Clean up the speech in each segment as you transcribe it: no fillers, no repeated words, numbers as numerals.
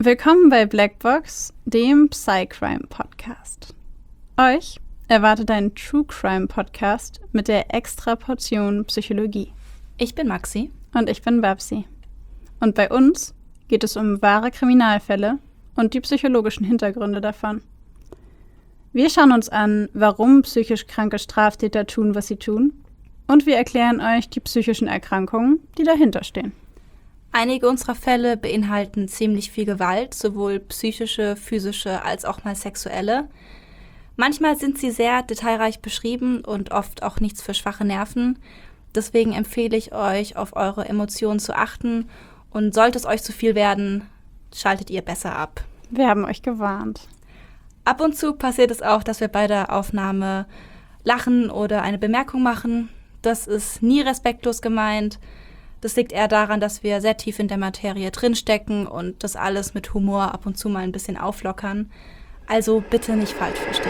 Willkommen bei Blackbox, dem Psycrime-Podcast. Euch erwartet ein True Crime-Podcast mit der extra Portion Psychologie. Ich bin Maxi. Und ich bin Babsi. Und bei uns geht es um wahre Kriminalfälle und die psychologischen Hintergründe davon. Wir schauen uns an, warum psychisch kranke Straftäter tun, was sie tun. Und wir erklären euch die psychischen Erkrankungen, die dahinter stehen. Einige unserer Fälle beinhalten ziemlich viel Gewalt, sowohl psychische, physische als auch mal sexuelle. Manchmal sind sie sehr detailreich beschrieben und oft auch nichts für schwache Nerven. Deswegen empfehle ich euch, auf eure Emotionen zu achten. Und sollte es euch zu viel werden, schaltet ihr besser ab. Wir haben euch gewarnt. Ab und zu passiert es auch, dass wir bei der Aufnahme lachen oder eine Bemerkung machen. Das ist nie respektlos gemeint. Das liegt eher daran, dass wir sehr tief in der Materie drinstecken und das alles mit Humor ab und zu mal ein bisschen auflockern. Also bitte nicht falsch verstehen.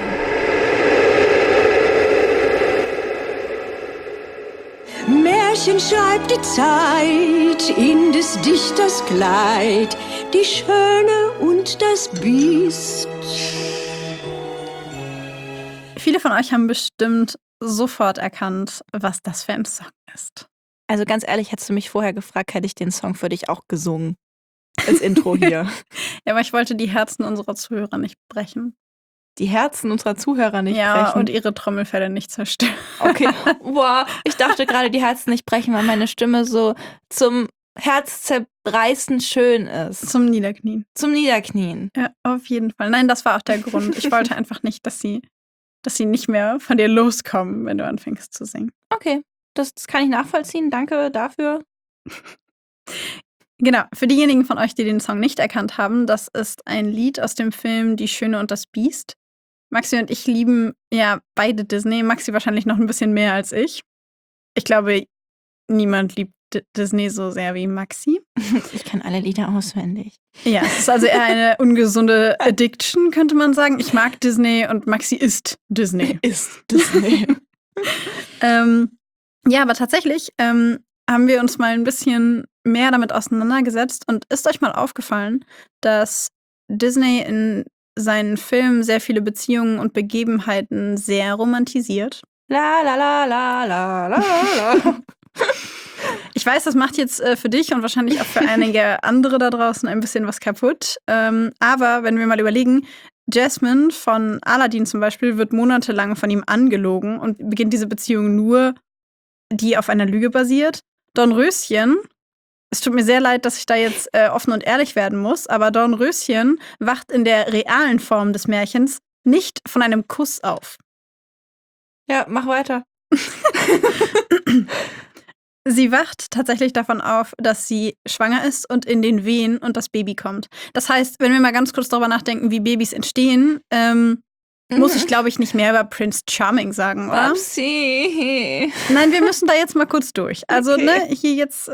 Märchen schreibt die Zeit in des Dichters Kleid, die Schöne und das Biest. Viele von euch haben bestimmt sofort erkannt, was das für ein Song ist. Also ganz ehrlich, hättest du mich vorher gefragt, hätte ich den Song für dich auch gesungen. Als Intro hier. Ja, aber ich wollte die Herzen unserer Zuhörer nicht brechen. Die Herzen unserer Zuhörer nicht brechen. Und ihre Trommelfelle nicht zerstören. Okay, boah, ich dachte gerade, die Herzen nicht brechen, weil meine Stimme so zum Herzzerreißen schön ist. Zum Niederknien. Zum Niederknien. Ja, auf jeden Fall. Nein, das war auch der Grund. Ich wollte einfach nicht, dass sie nicht mehr von dir loskommen, wenn du anfängst zu singen. Okay. Das kann ich nachvollziehen. Danke dafür. Genau, für diejenigen von euch, die den Song nicht erkannt haben, das ist ein Lied aus dem Film Die Schöne und das Biest. Maxi und ich lieben ja beide Disney. Maxi wahrscheinlich noch ein bisschen mehr als ich. Ich glaube, niemand liebt Disney so sehr wie Maxi. Ich kann alle Lieder auswendig. Ja, es ist also eher eine ungesunde Addiction, könnte man sagen. Ich mag Disney und Maxi ist Disney. Ist Disney. Ja, aber tatsächlich haben wir uns mal ein bisschen mehr damit auseinandergesetzt und ist euch mal aufgefallen, dass Disney in seinen Filmen sehr viele Beziehungen und Begebenheiten sehr romantisiert. La la la la la la la. Ich weiß, das macht jetzt für dich und wahrscheinlich auch für einige andere da draußen ein bisschen was kaputt. Aber wenn wir mal überlegen, Jasmine von Aladdin zum Beispiel wird monatelang von ihm angelogen und beginnt diese Beziehung nur, die auf einer Lüge basiert. Dornröschen, es tut mir sehr leid, dass ich da jetzt offen und ehrlich werden muss, aber Dornröschen wacht in der realen Form des Märchens nicht von einem Kuss auf. Ja, mach weiter. Sie wacht tatsächlich davon auf, dass sie schwanger ist und in den Wehen und das Baby kommt. Das heißt, wenn wir mal ganz kurz darüber nachdenken, wie Babys entstehen, muss ich, glaube ich, nicht mehr über Prince Charming sagen, oder? Upsi. Nein, wir müssen da jetzt mal kurz durch. Also, Okay. ne, hier jetzt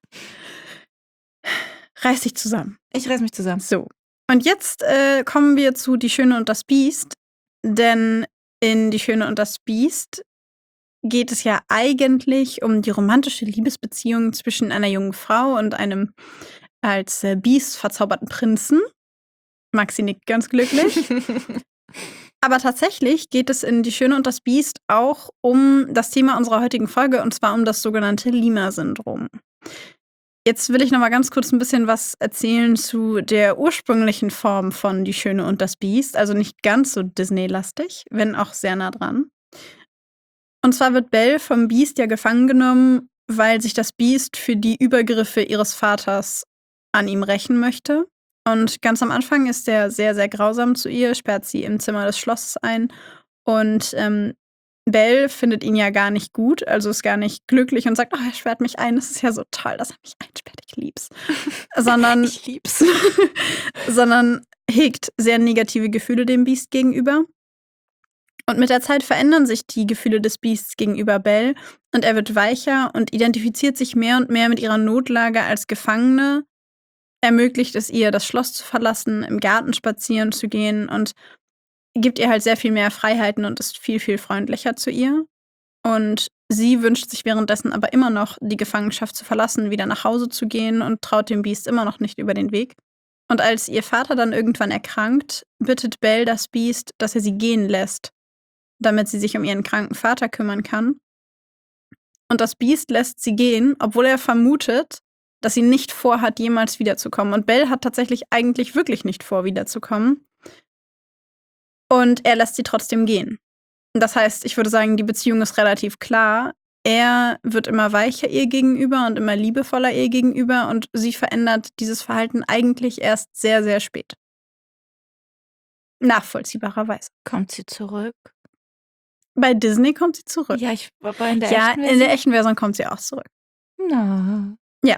reiß dich zusammen. Ich reiß mich zusammen. So. Und jetzt kommen wir zu Die Schöne und das Biest. Denn in Die Schöne und das Biest geht es ja eigentlich um die romantische Liebesbeziehung zwischen einer jungen Frau und einem als Biest verzauberten Prinzen. Maxi nickt ganz glücklich. Aber tatsächlich geht es in Die Schöne und das Biest auch um das Thema unserer heutigen Folge, und zwar um das sogenannte Lima-Syndrom. Jetzt will ich noch mal ganz kurz ein bisschen was erzählen zu der ursprünglichen Form von Die Schöne und das Biest, also nicht ganz so Disney-lastig, wenn auch sehr nah dran. Und zwar wird Belle vom Biest ja gefangen genommen, weil sich das Biest für die Übergriffe ihres Vaters an ihm rächen möchte. Und ganz am Anfang ist er sehr, sehr grausam zu ihr, sperrt sie im Zimmer des Schlosses ein. Und Belle findet ihn ja gar nicht gut, also ist gar nicht glücklich und sagt, oh, er sperrt mich ein, das ist ja so toll, dass er mich einsperrt, ich lieb's. Ich lieb's. Sondern hegt sehr negative Gefühle dem Biest gegenüber. Und mit der Zeit verändern sich die Gefühle des Biests gegenüber Belle und er wird weicher und identifiziert sich mehr und mehr mit ihrer Notlage als Gefangene, ermöglicht es ihr, das Schloss zu verlassen, im Garten spazieren zu gehen und gibt ihr halt sehr viel mehr Freiheiten und ist viel, viel freundlicher zu ihr. Und sie wünscht sich währenddessen aber immer noch, die Gefangenschaft zu verlassen, wieder nach Hause zu gehen und traut dem Biest immer noch nicht über den Weg. Und als ihr Vater dann irgendwann erkrankt, bittet Belle das Biest, dass er sie gehen lässt, damit sie sich um ihren kranken Vater kümmern kann. Und das Biest lässt sie gehen, obwohl er vermutet, dass sie nicht vorhat, jemals wiederzukommen. Und Belle hat tatsächlich eigentlich wirklich nicht vor, wiederzukommen. Und er lässt sie trotzdem gehen. Das heißt, ich würde sagen, die Beziehung ist relativ klar. Er wird immer weicher ihr gegenüber und immer liebevoller ihr gegenüber und sie verändert dieses Verhalten eigentlich erst sehr, sehr spät. Nachvollziehbarerweise. Kommt sie zurück? Bei Disney kommt sie zurück. Ja, aber in der Ja, echten in der echten Version kommt sie auch zurück. Na.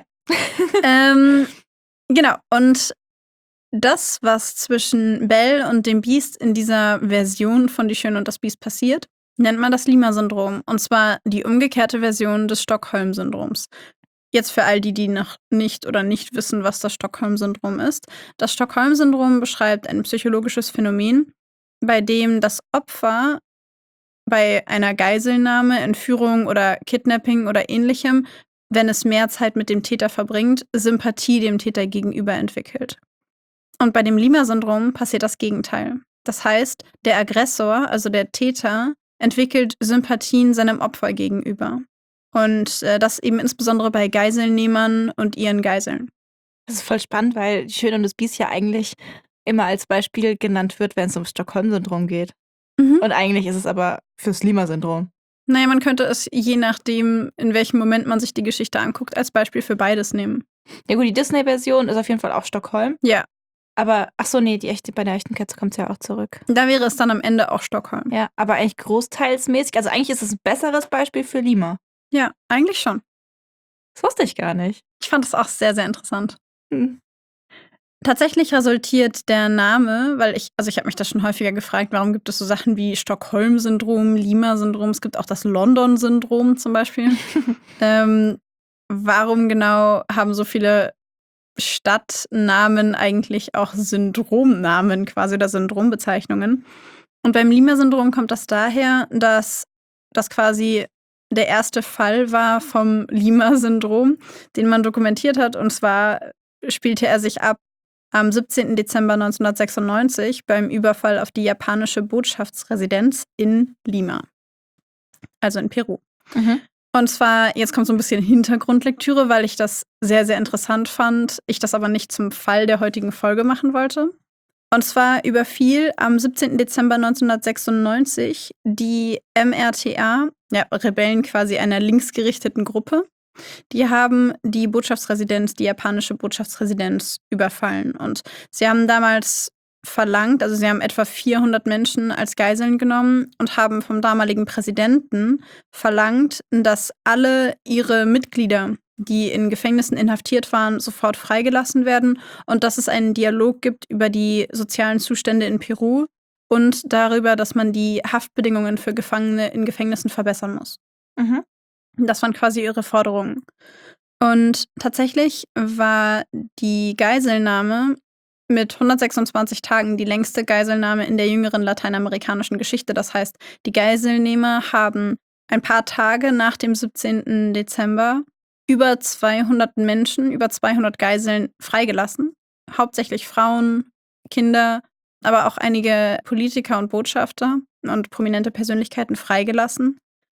Genau, und das, was zwischen Belle und dem Biest in dieser Version von Die Schöne und das Biest passiert, nennt man das Lima-Syndrom. Und zwar die umgekehrte Version des Stockholm-Syndroms. Jetzt für all die, die noch nicht oder nicht wissen, was das Stockholm-Syndrom ist. Das Stockholm-Syndrom beschreibt ein psychologisches Phänomen, bei dem das Opfer bei einer Geiselnahme, Entführung oder Kidnapping oder ähnlichem, wenn es mehr Zeit mit dem Täter verbringt, Sympathie dem Täter gegenüber entwickelt. Und bei dem Lima-Syndrom passiert das Gegenteil. Das heißt, der Aggressor, also der Täter, entwickelt Sympathien seinem Opfer gegenüber. Und das eben insbesondere bei Geiselnehmern und ihren Geiseln. Das ist voll spannend, weil Die Schöne und das Biest ja eigentlich immer als Beispiel genannt wird, wenn es um Stockholm-Syndrom geht. Und eigentlich ist es aber fürs Lima-Syndrom. Naja, man könnte es, je nachdem, in welchem Moment man sich die Geschichte anguckt, als Beispiel für beides nehmen. Ja gut, die Disney-Version ist auf jeden Fall auch Stockholm. Ja. Aber, ach so, nee, bei der echten Katze kommt es ja auch zurück. Da wäre es dann am Ende auch Stockholm. Ja, aber eigentlich großteilsmäßig. Also eigentlich ist es ein besseres Beispiel für Lima. Ja, eigentlich schon. Das wusste ich gar nicht. Ich fand das auch sehr, sehr interessant. Tatsächlich resultiert der Name, weil ich habe mich das schon häufiger gefragt, warum gibt es so Sachen wie Stockholm-Syndrom, Lima-Syndrom, es gibt auch das London-Syndrom zum Beispiel. Warum genau haben so viele Stadtnamen eigentlich auch Syndromnamen quasi oder Syndrombezeichnungen? Und beim Lima-Syndrom kommt das daher, dass das quasi der erste Fall war vom Lima-Syndrom, den man dokumentiert hat. Und zwar spielte er sich ab am 17. Dezember 1996 beim Überfall auf die japanische Botschaftsresidenz in Lima, also in Peru. Und zwar, jetzt kommt so ein bisschen Hintergrundlektüre, weil ich das sehr, sehr interessant fand, ich das aber nicht zum Fall der heutigen Folge machen wollte. Und zwar überfiel am 17. Dezember 1996 die MRTA, ja, Rebellen quasi einer linksgerichteten Gruppe. Die haben die Botschaftsresidenz, die japanische Botschaftsresidenz überfallen. Und sie haben damals verlangt, also sie haben etwa 400 Menschen als Geiseln genommen und haben vom damaligen Präsidenten verlangt, dass alle ihre Mitglieder, die in Gefängnissen inhaftiert waren, sofort freigelassen werden und dass es einen Dialog gibt über die sozialen Zustände in Peru und darüber, dass man die Haftbedingungen für Gefangene in Gefängnissen verbessern muss. Das waren quasi ihre Forderungen. Und tatsächlich war die Geiselnahme mit 126 Tagen die längste Geiselnahme in der jüngeren lateinamerikanischen Geschichte. Das heißt, die Geiselnehmer haben ein paar Tage nach dem 17. Dezember über 200 Menschen, über 200 Geiseln freigelassen. Hauptsächlich Frauen, Kinder, aber auch einige Politiker und Botschafter und prominente Persönlichkeiten freigelassen.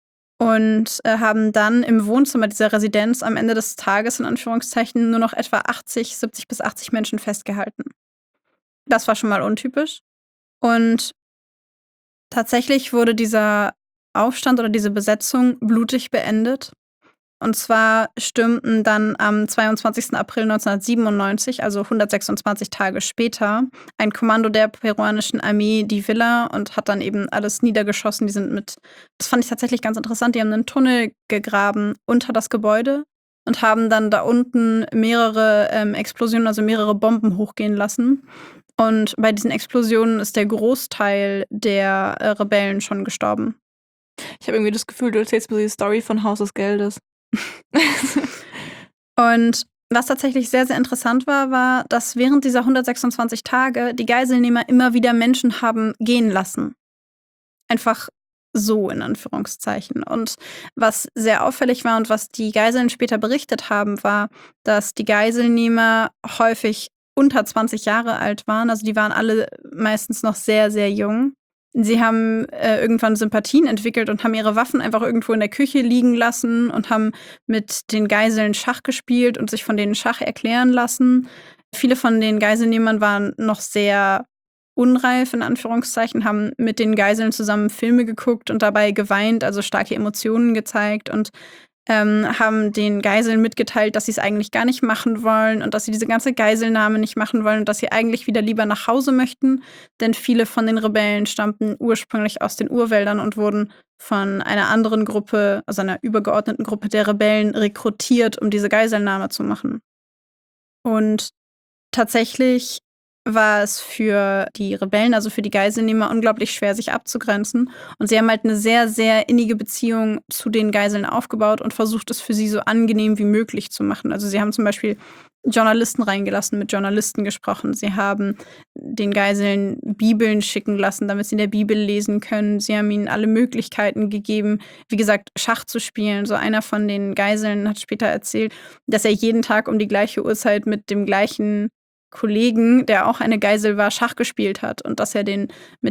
Und haben dann im Wohnzimmer dieser Residenz am Ende des Tages, in Anführungszeichen, nur noch etwa 70 bis 80 Menschen festgehalten. Das war schon mal untypisch. Und tatsächlich wurde dieser Aufstand oder diese Besetzung blutig beendet. Und zwar stürmten dann am 22. April 1997, also 126 Tage später, ein Kommando der peruanischen Armee die Villa und hat dann eben alles niedergeschossen. Das fand ich tatsächlich ganz interessant, die haben einen Tunnel gegraben unter das Gebäude und haben dann da unten mehrere Explosionen, also mehrere Bomben hochgehen lassen. Und bei diesen Explosionen ist der Großteil der Rebellen schon gestorben. Ich habe irgendwie das Gefühl, du erzählst mir die Story von Haus des Geldes. Und was tatsächlich sehr, sehr interessant war, dass während dieser 126 Tage die Geiselnehmer immer wieder Menschen haben gehen lassen. Einfach so, in Anführungszeichen. Und was sehr auffällig war und was die Geiseln später berichtet haben, war, dass die Geiselnehmer häufig unter 20 Jahre alt waren. Also die waren alle meistens noch sehr, sehr jung. Sie haben irgendwann Sympathien entwickelt und haben ihre Waffen einfach irgendwo in der Küche liegen lassen und haben mit den Geiseln Schach gespielt und sich von denen Schach erklären lassen. Viele von den Geiselnehmern waren noch sehr unreif, in Anführungszeichen, haben mit den Geiseln zusammen Filme geguckt und dabei geweint, also starke Emotionen gezeigt und haben den Geiseln mitgeteilt, dass sie es eigentlich gar nicht machen wollen und dass sie diese ganze Geiselnahme nicht machen wollen und dass sie eigentlich wieder lieber nach Hause möchten, denn viele von den Rebellen stammten ursprünglich aus den Urwäldern und wurden von einer anderen Gruppe, also einer übergeordneten Gruppe der Rebellen, rekrutiert, um diese Geiselnahme zu machen. Und tatsächlich war es für die Rebellen, also für die Geiselnehmer, unglaublich schwer, sich abzugrenzen. Und sie haben halt eine sehr, sehr innige Beziehung zu den Geiseln aufgebaut und versucht, es für sie so angenehm wie möglich zu machen. Also sie haben zum Beispiel Journalisten reingelassen, mit Journalisten gesprochen. Sie haben den Geiseln Bibeln schicken lassen, damit sie in der Bibel lesen können. Sie haben ihnen alle Möglichkeiten gegeben, wie gesagt, Schach zu spielen. So einer von den Geiseln hat später erzählt, dass er jeden Tag um die gleiche Uhrzeit mit dem gleichen Kollegen, der auch eine Geisel war, Schach gespielt hat und dass er den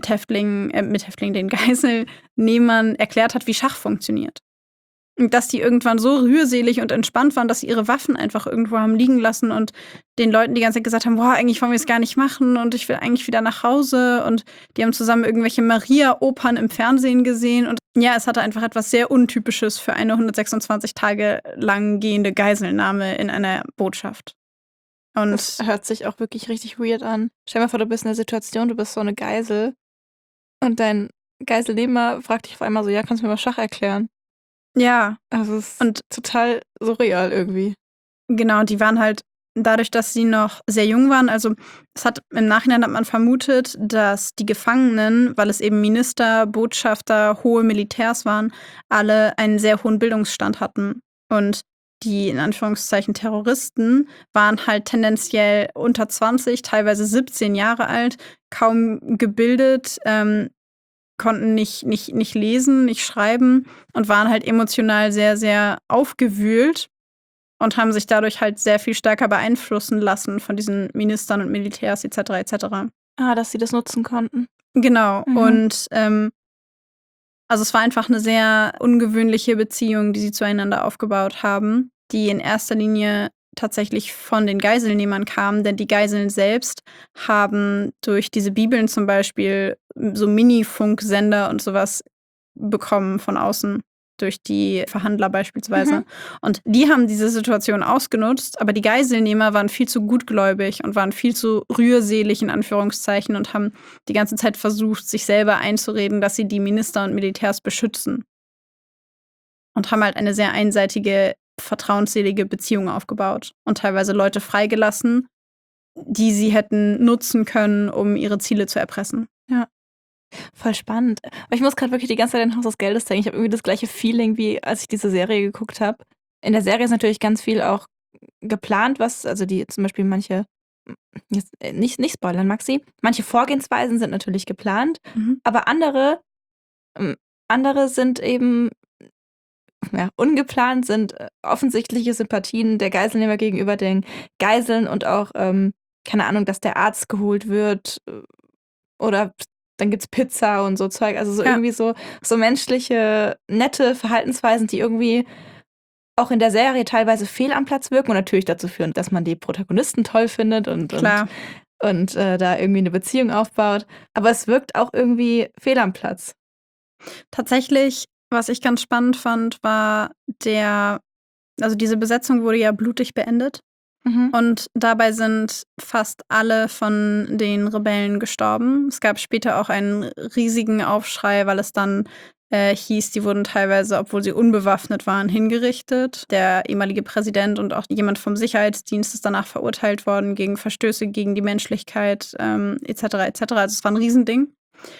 den Geiselnehmern erklärt hat, wie Schach funktioniert. Und dass die irgendwann so rührselig und entspannt waren, dass sie ihre Waffen einfach irgendwo haben liegen lassen und den Leuten die ganze Zeit gesagt haben, boah, eigentlich wollen wir es gar nicht machen und ich will eigentlich wieder nach Hause. Und die haben zusammen irgendwelche Maria-Opern im Fernsehen gesehen. Und ja, es hatte einfach etwas sehr Untypisches für eine 126 Tage lang gehende Geiselnahme in einer Botschaft. Und Das hört sich auch wirklich richtig weird an. Stell dir mal vor, du bist in der Situation, du bist so eine Geisel und dein Geiselnehmer fragt dich auf einmal so, ja, kannst du mir mal Schach erklären? ja, Also es ist und total surreal irgendwie. genau, die waren halt dadurch, dass sie noch sehr jung waren, also im Nachhinein hat man vermutet, dass die Gefangenen, weil es eben Minister, Botschafter, hohe Militärs waren, alle einen sehr hohen Bildungsstand hatten. Und die in Anführungszeichen Terroristen waren halt tendenziell unter 20, teilweise 17 Jahre alt, kaum gebildet, konnten nicht lesen, nicht schreiben und waren halt emotional sehr, sehr aufgewühlt und haben sich dadurch halt sehr viel stärker beeinflussen lassen von diesen Ministern und Militärs etc. etc. Dass sie das nutzen konnten. Genau. Mhm. Und also es war einfach eine sehr ungewöhnliche Beziehung, die sie zueinander aufgebaut haben, die in erster Linie tatsächlich von den Geiselnehmern kam, denn die Geiseln selbst haben durch diese Bibeln zum Beispiel so Mini-Funksender und sowas bekommen von außen, durch die Verhandler beispielsweise. Mhm. Und die haben diese Situation ausgenutzt, aber die Geiselnehmer waren viel zu gutgläubig und waren viel zu rührselig in Anführungszeichen und haben die ganze Zeit versucht, sich selber einzureden, dass sie die Minister und Militärs beschützen. Und haben halt eine sehr einseitige, vertrauensselige Beziehung aufgebaut und teilweise Leute freigelassen, die sie hätten nutzen können, um ihre Ziele zu erpressen. Ja. Voll spannend. Aber ich muss gerade wirklich die ganze Zeit an Haus des Geldes denken. Ich habe irgendwie das gleiche Feeling, wie als ich diese Serie geguckt habe. In der Serie ist natürlich ganz viel auch geplant, also die zum Beispiel manche, jetzt nicht spoilern, Maxi, manche Vorgehensweisen sind natürlich geplant, aber andere sind eben ungeplant, sind offensichtliche Sympathien der Geiselnehmer gegenüber den Geiseln und auch, keine Ahnung, dass der Arzt geholt wird oder dann gibt's Pizza und so Zeug. Also so irgendwie so menschliche, nette Verhaltensweisen, die irgendwie auch in der Serie teilweise fehl am Platz wirken und natürlich dazu führen, dass man die Protagonisten toll findet und da irgendwie eine Beziehung aufbaut. Aber es wirkt auch irgendwie fehl am Platz. Tatsächlich, was ich ganz spannend fand, war also diese Besetzung wurde ja blutig beendet. Und dabei sind fast alle von den Rebellen gestorben. Es gab später auch einen riesigen Aufschrei, weil es dann hieß, die wurden teilweise, obwohl sie unbewaffnet waren, hingerichtet. Der ehemalige Präsident und auch jemand vom Sicherheitsdienst ist danach verurteilt worden gegen Verstöße gegen die Menschlichkeit etc. etc. Also es war ein Riesending.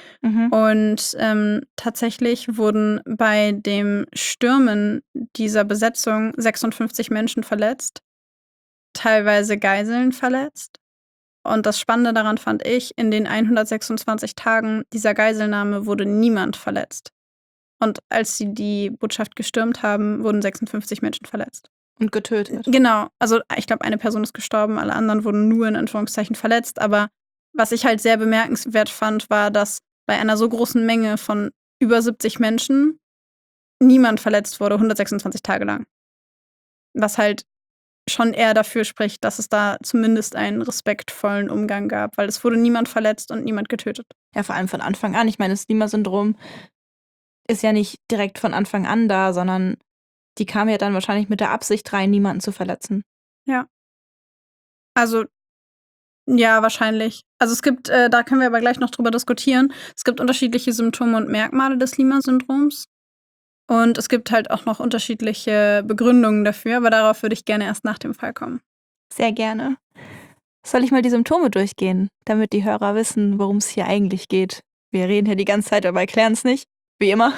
Und tatsächlich wurden bei dem Stürmen dieser Besetzung 56 Menschen verletzt, teilweise Geiseln verletzt. Und das Spannende daran fand ich, in den 126 Tagen dieser Geiselnahme wurde niemand verletzt. Und als sie die Botschaft gestürmt haben, wurden 56 Menschen verletzt. Und getötet. Genau, also ich glaube, eine Person ist gestorben, alle anderen wurden nur in Anführungszeichen verletzt. Aber was ich halt sehr bemerkenswert fand, war, dass bei einer so großen Menge von über 70 Menschen niemand verletzt wurde, 126 Tage lang. Was halt schon eher dafür spricht, dass es da zumindest einen respektvollen Umgang gab, weil es wurde niemand verletzt und niemand getötet. Ja, vor allem von Anfang an. Ich meine, das Lima-Syndrom ist ja nicht direkt von Anfang an da, sondern die kam ja dann wahrscheinlich mit der Absicht rein, niemanden zu verletzen. Ja. Also, ja, wahrscheinlich. Also es gibt, da können wir aber gleich noch drüber diskutieren, es gibt unterschiedliche Symptome und Merkmale des Lima-Syndroms. Und es gibt halt auch noch unterschiedliche Begründungen dafür, aber darauf würde ich gerne erst nach dem Fall kommen. Sehr gerne. Soll ich mal die Symptome durchgehen, damit die Hörer wissen, worum es hier eigentlich geht? Wir reden hier die ganze Zeit, aber erklären es nicht. Wie immer.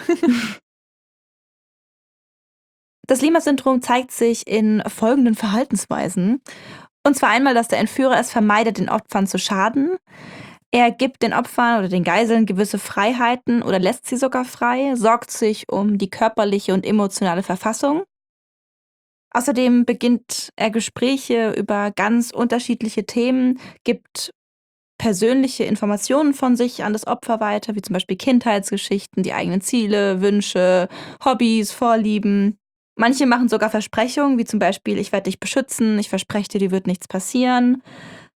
Das Lima-Syndrom zeigt sich in folgenden Verhaltensweisen. Und zwar einmal, dass der Entführer es vermeidet, den Opfern zu schaden. Er gibt den Opfern oder den Geiseln gewisse Freiheiten oder lässt sie sogar frei, sorgt sich um die körperliche und emotionale Verfassung. Außerdem beginnt er Gespräche über ganz unterschiedliche Themen, gibt persönliche Informationen von sich an das Opfer weiter, wie zum Beispiel Kindheitsgeschichten, die eigenen Ziele, Wünsche, Hobbys, Vorlieben. Manche machen sogar Versprechungen, wie zum Beispiel, ich werde dich beschützen, ich verspreche dir, dir wird nichts passieren.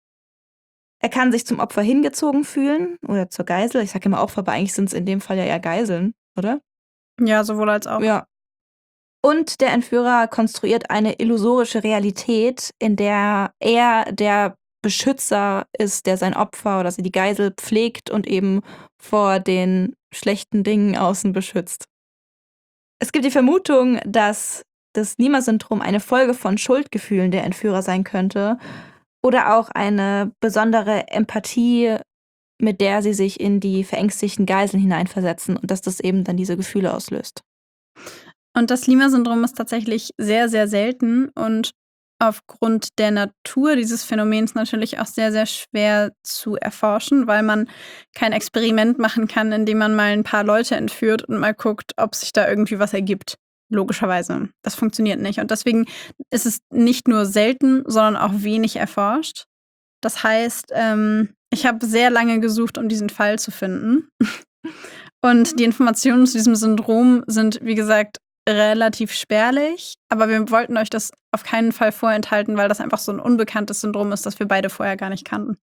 Er kann sich zum Opfer hingezogen fühlen oder zur Geisel. Ich sage immer Opfer, aber eigentlich sind es in dem Fall ja eher Geiseln, oder? Ja, sowohl als auch. Ja. Und der Entführer konstruiert eine illusorische Realität, in der er der Beschützer ist, der sein Opfer oder also die Geisel pflegt und eben vor den schlechten Dingen außen beschützt. Es gibt die Vermutung, dass das Lima-Syndrom eine Folge von Schuldgefühlen der Entführer sein könnte oder auch eine besondere Empathie, mit der sie sich in die verängstigten Geiseln hineinversetzen und dass das eben dann diese Gefühle auslöst. Und das Lima-Syndrom ist tatsächlich sehr, sehr selten und aufgrund der Natur dieses Phänomens natürlich auch sehr, sehr schwer zu erforschen, weil man kein Experiment machen kann, indem man mal ein paar Leute entführt und mal guckt, ob sich da irgendwie was ergibt. Logischerweise. Das funktioniert nicht. Und deswegen ist es nicht nur selten, sondern auch wenig erforscht. Das heißt, ich habe sehr lange gesucht, um diesen Fall zu finden. Und die Informationen zu diesem Syndrom sind, wie gesagt, relativ spärlich. Aber wir wollten euch das auf keinen Fall vorenthalten, weil das einfach so ein unbekanntes Syndrom ist, das wir beide vorher gar nicht kannten.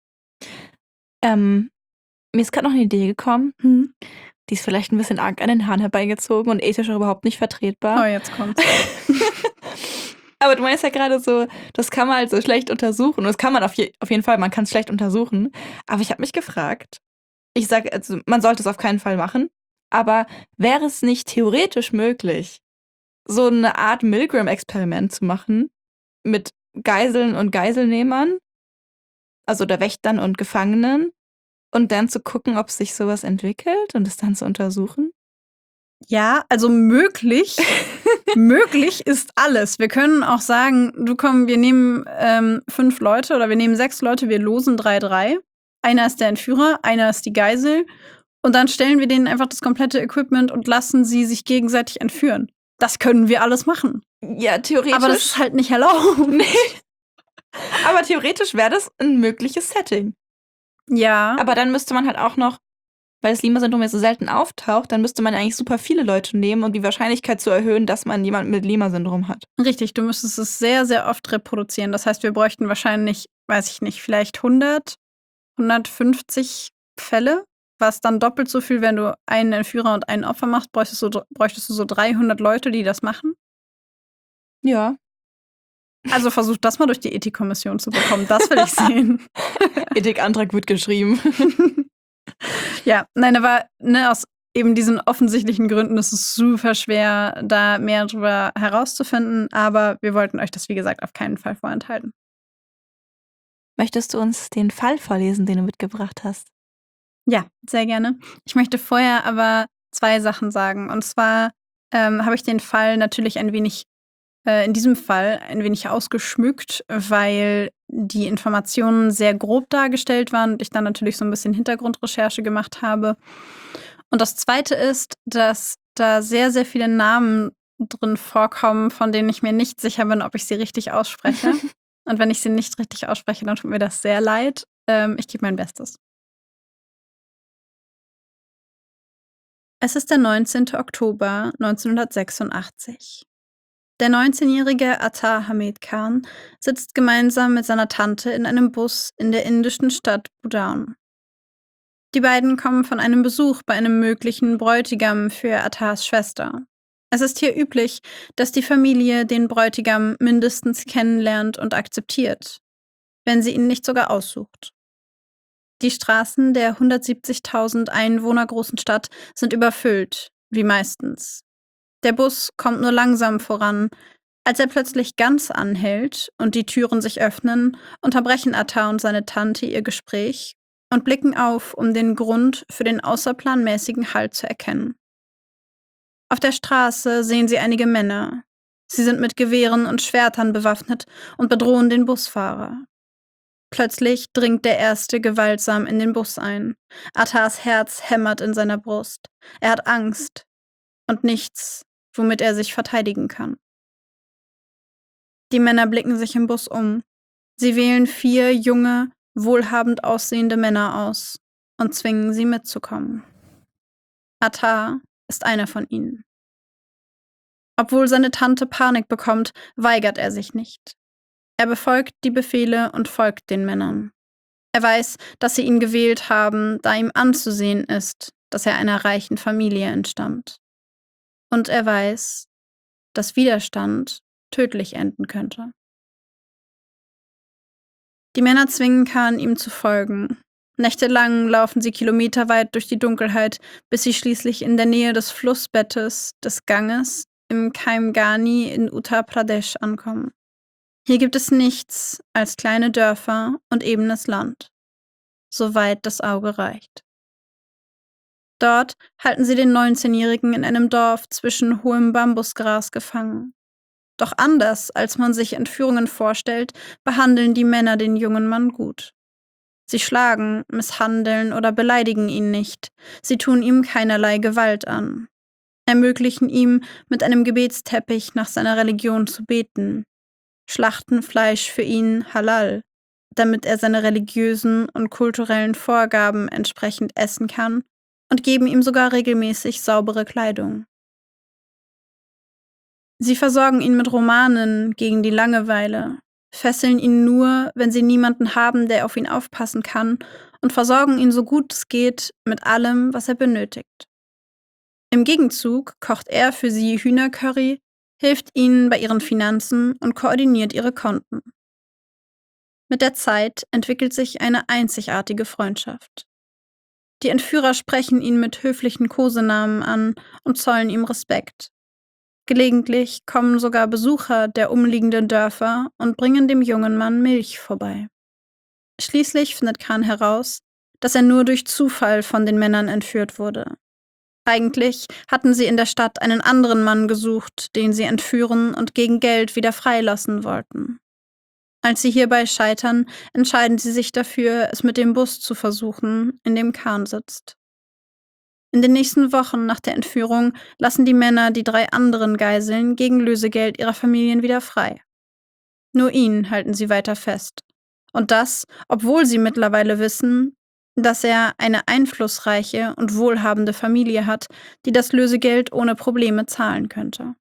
Mir ist gerade noch eine Idee gekommen. Die ist vielleicht ein bisschen arg an den Haaren herbeigezogen und ethisch überhaupt nicht vertretbar. Oh, jetzt kommt's. Aber du meinst ja gerade so, das kann man halt so schlecht untersuchen. Und das kann man auf jeden Fall, man kann es schlecht untersuchen. Aber ich habe mich gefragt, ich sage, also man sollte es auf keinen Fall machen, aber wäre es nicht theoretisch möglich, so eine Art Milgram-Experiment zu machen mit Geiseln und Geiselnehmern, also der Wächtern und Gefangenen, und dann zu gucken, ob sich sowas entwickelt und es dann zu untersuchen? Ja, also möglich. Möglich ist alles. Wir können auch sagen, wir nehmen 5 Leute oder wir nehmen 6 Leute, wir losen 3-3. Einer ist der Entführer, einer ist die Geisel. Und dann stellen wir denen einfach das komplette Equipment und lassen sie sich gegenseitig entführen. Das können wir alles machen. Ja, theoretisch. Aber das ist halt nicht erlaubt. Nee. Aber theoretisch wäre das ein mögliches Setting. Ja. Aber dann müsste man halt auch noch, weil das Lima-Syndrom ja so selten auftaucht, dann müsste man eigentlich super viele Leute nehmen, um die Wahrscheinlichkeit zu erhöhen, dass man jemanden mit Lima-Syndrom hat. Richtig, du müsstest es sehr, sehr oft reproduzieren. Das heißt, wir bräuchten wahrscheinlich, weiß ich nicht, vielleicht 100, 150 Fälle, was dann doppelt so viel, wenn du einen Entführer und einen Opfer machst, bräuchtest du so 300 Leute, die das machen. Ja. Also versuch das mal durch die Ethikkommission zu bekommen. Das will ich sehen. Ethikantrag wird geschrieben. Ja, nein, aber aus eben diesen offensichtlichen Gründen ist es super schwer, da mehr drüber herauszufinden. Aber wir wollten euch das, wie gesagt, auf keinen Fall vorenthalten. Möchtest du uns den Fall vorlesen, den du mitgebracht hast? Ja, sehr gerne. Ich möchte vorher aber 2 Sachen sagen. Und zwar habe ich den Fall natürlich in diesem Fall ein wenig ausgeschmückt, weil die Informationen sehr grob dargestellt waren und ich dann natürlich so ein bisschen Hintergrundrecherche gemacht habe. Und das Zweite ist, dass da sehr, sehr viele Namen drin vorkommen, von denen ich mir nicht sicher bin, ob ich sie richtig ausspreche. Und wenn ich sie nicht richtig ausspreche, dann tut mir das sehr leid. Ich gebe mein Bestes. Es ist der 19. Oktober 1986. Der 19-jährige Atar Hamid Khan sitzt gemeinsam mit seiner Tante in einem Bus in der indischen Stadt Budaun. Die beiden kommen von einem Besuch bei einem möglichen Bräutigam für Atars Schwester. Es ist hier üblich, dass die Familie den Bräutigam mindestens kennenlernt und akzeptiert, wenn sie ihn nicht sogar aussucht. Die Straßen der 170.000 Einwohner großen Stadt sind überfüllt, wie meistens. Der Bus kommt nur langsam voran. Als er plötzlich ganz anhält und die Türen sich öffnen, unterbrechen Atar und seine Tante ihr Gespräch und blicken auf, um den Grund für den außerplanmäßigen Halt zu erkennen. Auf der Straße sehen sie einige Männer. Sie sind mit Gewehren und Schwertern bewaffnet und bedrohen den Busfahrer. Plötzlich dringt der Erste gewaltsam in den Bus ein. Atars Herz hämmert in seiner Brust. Er hat Angst und nichts, womit er sich verteidigen kann. Die Männer blicken sich im Bus um. Sie wählen 4 junge, wohlhabend aussehende Männer aus und zwingen sie mitzukommen. Atar ist einer von ihnen. Obwohl seine Tante Panik bekommt, weigert er sich nicht. Er befolgt die Befehle und folgt den Männern. Er weiß, dass sie ihn gewählt haben, da ihm anzusehen ist, dass er einer reichen Familie entstammt. Und er weiß, dass Widerstand tödlich enden könnte. Die Männer zwingen Khan, ihm zu folgen. Nächtelang laufen sie kilometerweit durch die Dunkelheit, bis sie schließlich in der Nähe des Flussbettes des Ganges im Kaimgani in Uttar Pradesh ankommen. Hier gibt es nichts als kleine Dörfer und ebenes Land, soweit das Auge reicht. Dort halten sie den 19-Jährigen in einem Dorf zwischen hohem Bambusgras gefangen. Doch anders, als man sich Entführungen vorstellt, behandeln die Männer den jungen Mann gut. Sie schlagen, misshandeln oder beleidigen ihn nicht. Sie tun ihm keinerlei Gewalt an. Ermöglichen ihm, mit einem Gebetsteppich nach seiner Religion zu beten. Schlachten Fleisch für ihn halal, damit er seine religiösen und kulturellen Vorgaben entsprechend essen kann, und geben ihm sogar regelmäßig saubere Kleidung. Sie versorgen ihn mit Romanen gegen die Langeweile, fesseln ihn nur, wenn sie niemanden haben, der auf ihn aufpassen kann, und versorgen ihn so gut es geht mit allem, was er benötigt. Im Gegenzug kocht er für sie Hühnercurry, hilft ihnen bei ihren Finanzen und koordiniert ihre Konten. Mit der Zeit entwickelt sich eine einzigartige Freundschaft. Die Entführer sprechen ihn mit höflichen Kosenamen an und zollen ihm Respekt. Gelegentlich kommen sogar Besucher der umliegenden Dörfer und bringen dem jungen Mann Milch vorbei. Schließlich findet Khan heraus, dass er nur durch Zufall von den Männern entführt wurde. Eigentlich hatten sie in der Stadt einen anderen Mann gesucht, den sie entführen und gegen Geld wieder freilassen wollten. Als sie hierbei scheitern, entscheiden sie sich dafür, es mit dem Bus zu versuchen, in dem Khan sitzt. In den nächsten Wochen nach der Entführung lassen die Männer die 3 anderen Geiseln gegen Lösegeld ihrer Familien wieder frei. Nur ihn halten sie weiter fest. Und das, obwohl sie mittlerweile wissen, dass er eine einflussreiche und wohlhabende Familie hat, die das Lösegeld ohne Probleme zahlen könnte.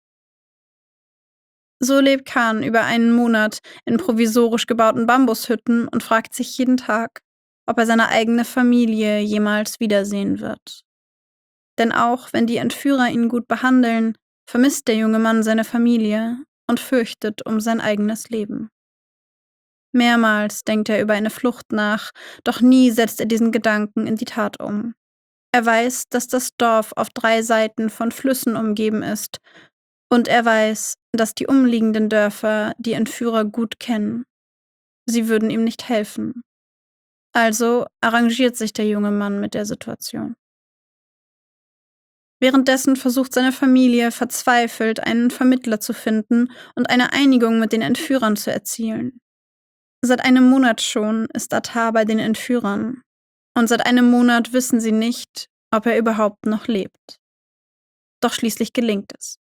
So lebt Khan über einen Monat in provisorisch gebauten Bambushütten und fragt sich jeden Tag, ob er seine eigene Familie jemals wiedersehen wird. Denn auch wenn die Entführer ihn gut behandeln, vermisst der junge Mann seine Familie und fürchtet um sein eigenes Leben. Mehrmals denkt er über eine Flucht nach, doch nie setzt er diesen Gedanken in die Tat um. Er weiß, dass das Dorf auf 3 Seiten von Flüssen umgeben ist, und er weiß, dass die umliegenden Dörfer die Entführer gut kennen. Sie würden ihm nicht helfen. Also arrangiert sich der junge Mann mit der Situation. Währenddessen versucht seine Familie verzweifelt, einen Vermittler zu finden und eine Einigung mit den Entführern zu erzielen. Seit einem Monat schon ist Atar bei den Entführern. Und seit einem Monat wissen sie nicht, ob er überhaupt noch lebt. Doch schließlich gelingt es.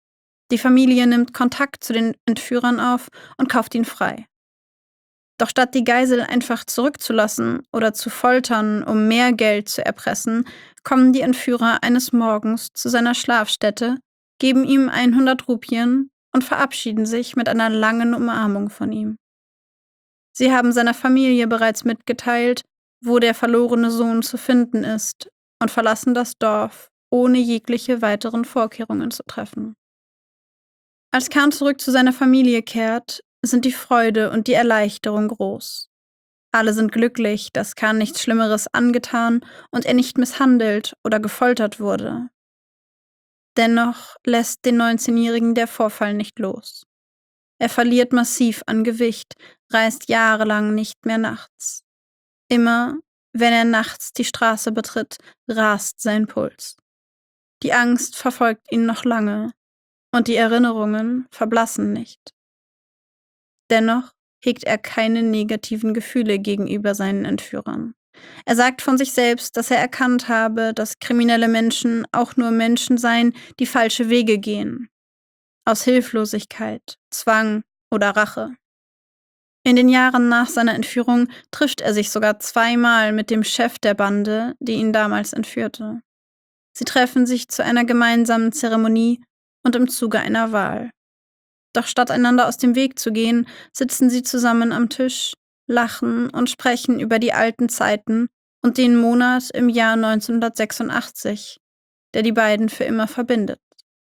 Die Familie nimmt Kontakt zu den Entführern auf und kauft ihn frei. Doch statt die Geisel einfach zurückzulassen oder zu foltern, um mehr Geld zu erpressen, kommen die Entführer eines Morgens zu seiner Schlafstätte, geben ihm 100 Rupien und verabschieden sich mit einer langen Umarmung von ihm. Sie haben seiner Familie bereits mitgeteilt, wo der verlorene Sohn zu finden ist, und verlassen das Dorf, ohne jegliche weiteren Vorkehrungen zu treffen. Als Khan zurück zu seiner Familie kehrt, sind die Freude und die Erleichterung groß. Alle sind glücklich, dass Khan nichts Schlimmeres angetan und er nicht misshandelt oder gefoltert wurde. Dennoch lässt den 19-Jährigen der Vorfall nicht los. Er verliert massiv an Gewicht, reist jahrelang nicht mehr nachts. Immer, wenn er nachts die Straße betritt, rast sein Puls. Die Angst verfolgt ihn noch lange und die Erinnerungen verblassen nicht. Dennoch hegt er keine negativen Gefühle gegenüber seinen Entführern. Er sagt von sich selbst, dass er erkannt habe, dass kriminelle Menschen auch nur Menschen seien, die falsche Wege gehen. Aus Hilflosigkeit, Zwang oder Rache. In den Jahren nach seiner Entführung trifft er sich sogar 2-mal mit dem Chef der Bande, die ihn damals entführte. Sie treffen sich zu einer gemeinsamen Zeremonie und im Zuge einer Wahl. Doch statt einander aus dem Weg zu gehen, sitzen sie zusammen am Tisch, lachen und sprechen über die alten Zeiten und den Monat im Jahr 1986, der die beiden für immer verbindet.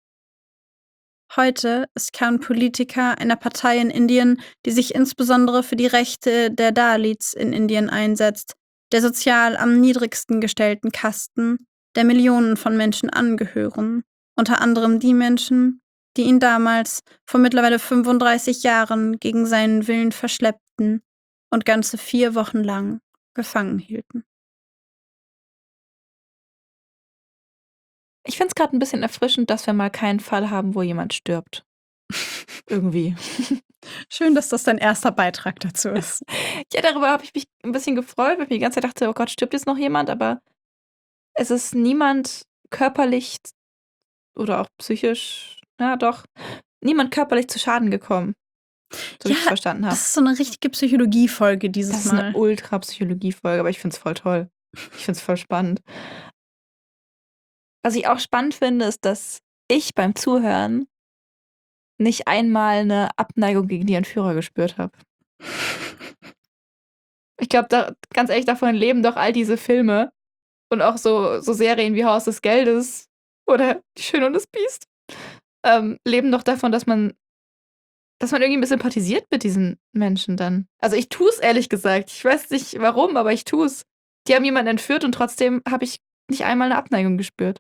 Heute ist Khan Politiker einer Partei in Indien, die sich insbesondere für die Rechte der Dalits in Indien einsetzt, der sozial am niedrigsten gestellten Kasten, der Millionen von Menschen angehören, unter anderem die Menschen, die ihn damals vor mittlerweile 35 Jahren gegen seinen Willen verschleppten und ganze 4 Wochen lang gefangen hielten. Ich finde es gerade ein bisschen erfrischend, dass wir mal keinen Fall haben, wo jemand stirbt. Irgendwie. Schön, dass das dein erster Beitrag dazu ist. Ja, darüber habe ich mich ein bisschen gefreut, weil ich mir die ganze Zeit dachte, oh Gott, stirbt jetzt noch jemand? Aber es ist niemand körperlich oder auch psychisch, ja doch, niemand körperlich zu Schaden gekommen. So wie ich es verstanden habe. Das ist so eine richtige Psychologie-Folge dieses Das ist Mal. eine Ultra-Psychologie-Folge, aber ich finde es voll toll. Ich finde es voll spannend. Was ich auch spannend finde, ist, dass ich beim Zuhören nicht einmal eine Abneigung gegen die Entführer gespürt habe. Ich glaube, ganz ehrlich, davon leben doch all diese Filme und auch so Serien wie Haus des Geldes oder Die Schöne und das Biest leben doch davon, dass man irgendwie ein bisschen sympathisiert mit diesen Menschen dann. Also ich tue es ehrlich gesagt. Ich weiß nicht warum, aber ich tue es. Die haben jemanden entführt und trotzdem habe ich nicht einmal eine Abneigung gespürt.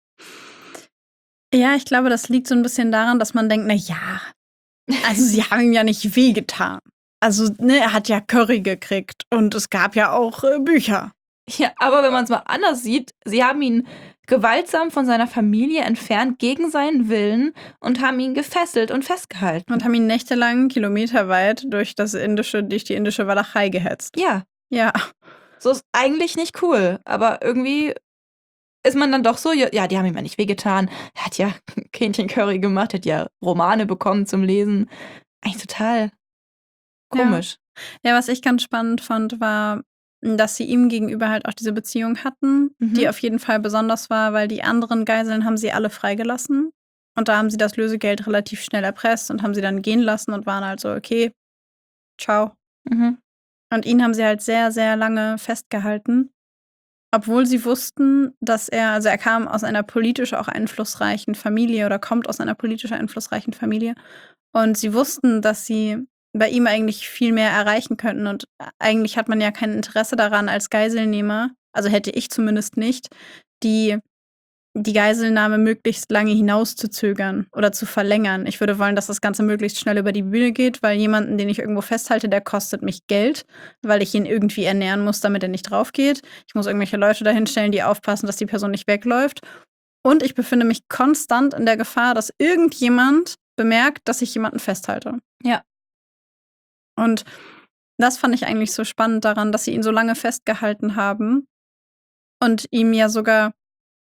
Ja, ich glaube, das liegt so ein bisschen daran, dass man denkt, na ja, also sie haben ihm ja nicht wehgetan. Also, ne, er hat ja Curry gekriegt und es gab ja auch Bücher. Ja, aber wenn man es mal anders sieht, sie haben ihn gewaltsam von seiner Familie entfernt gegen seinen Willen und haben ihn gefesselt und festgehalten. Und haben ihn nächtelang kilometerweit durch die indische Walachei gehetzt. Ja. Ja. So ist eigentlich nicht cool, aber irgendwie ist man dann doch so, ja, die haben ihm ja nicht wehgetan. Er hat ja Hähnchen-Curry gemacht, hat ja Romane bekommen zum Lesen. Eigentlich total komisch. Ja, was ich ganz spannend fand, war, dass sie ihm gegenüber halt auch diese Beziehung hatten, die auf jeden Fall besonders war, weil die anderen Geiseln haben sie alle freigelassen. Und da haben sie das Lösegeld relativ schnell erpresst und haben sie dann gehen lassen und waren halt so, okay, ciao. Und ihn haben sie halt sehr, sehr lange festgehalten. Obwohl sie wussten, dass er kam aus einer politisch auch einflussreichen Familie oder kommt aus einer politisch einflussreichen Familie. Und sie wussten, dass sie bei ihm eigentlich viel mehr erreichen könnten. Und eigentlich hat man ja kein Interesse daran als Geiselnehmer, also hätte ich zumindest nicht, die Geiselnahme möglichst lange hinauszuzögern oder zu verlängern. Ich würde wollen, dass das Ganze möglichst schnell über die Bühne geht, weil jemanden, den ich irgendwo festhalte, der kostet mich Geld, weil ich ihn irgendwie ernähren muss, damit er nicht drauf geht. Ich muss irgendwelche Leute dahinstellen, die aufpassen, dass die Person nicht wegläuft. Und ich befinde mich konstant in der Gefahr, dass irgendjemand bemerkt, dass ich jemanden festhalte. Ja. Und das fand ich eigentlich so spannend daran, dass sie ihn so lange festgehalten haben und ihm ja sogar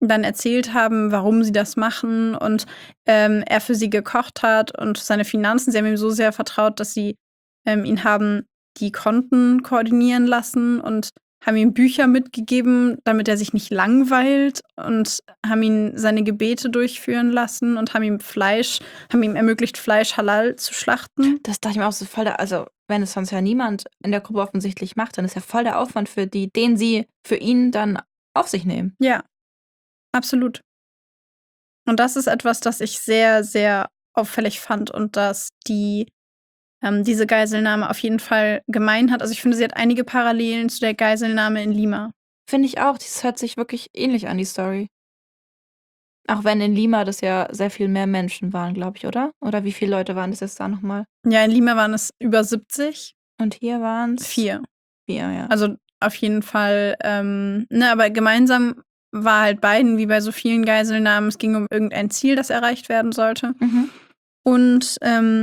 dann erzählt haben, warum sie das machen und er für sie gekocht hat und seine Finanzen. Sie haben ihm so sehr vertraut, dass sie ihn haben die Konten koordinieren lassen und haben ihm Bücher mitgegeben, damit er sich nicht langweilt und haben ihn seine Gebete durchführen lassen und haben ihm ermöglicht, Fleisch halal zu schlachten. Das dachte ich mir auch so voll, also wenn es sonst ja niemand in der Gruppe offensichtlich macht, dann ist ja voll der Aufwand für die, den sie für ihn dann auf sich nehmen. Ja, absolut. Und das ist etwas, das ich sehr, sehr auffällig fand und dass diese Geiselnahme auf jeden Fall gemein hat. Also ich finde, sie hat einige Parallelen zu der Geiselnahme in Lima. Finde ich auch. Das hört sich wirklich ähnlich an, die Story. Auch wenn in Lima das ja sehr viel mehr Menschen waren, glaube ich, oder? Oder wie viele Leute waren das jetzt da nochmal? Ja, in Lima waren es über 70. Und hier waren es 4. 4, ja. Also auf jeden Fall, aber gemeinsam war halt beiden, wie bei so vielen Geiselnahmen, es ging um irgendein Ziel, das erreicht werden sollte. Und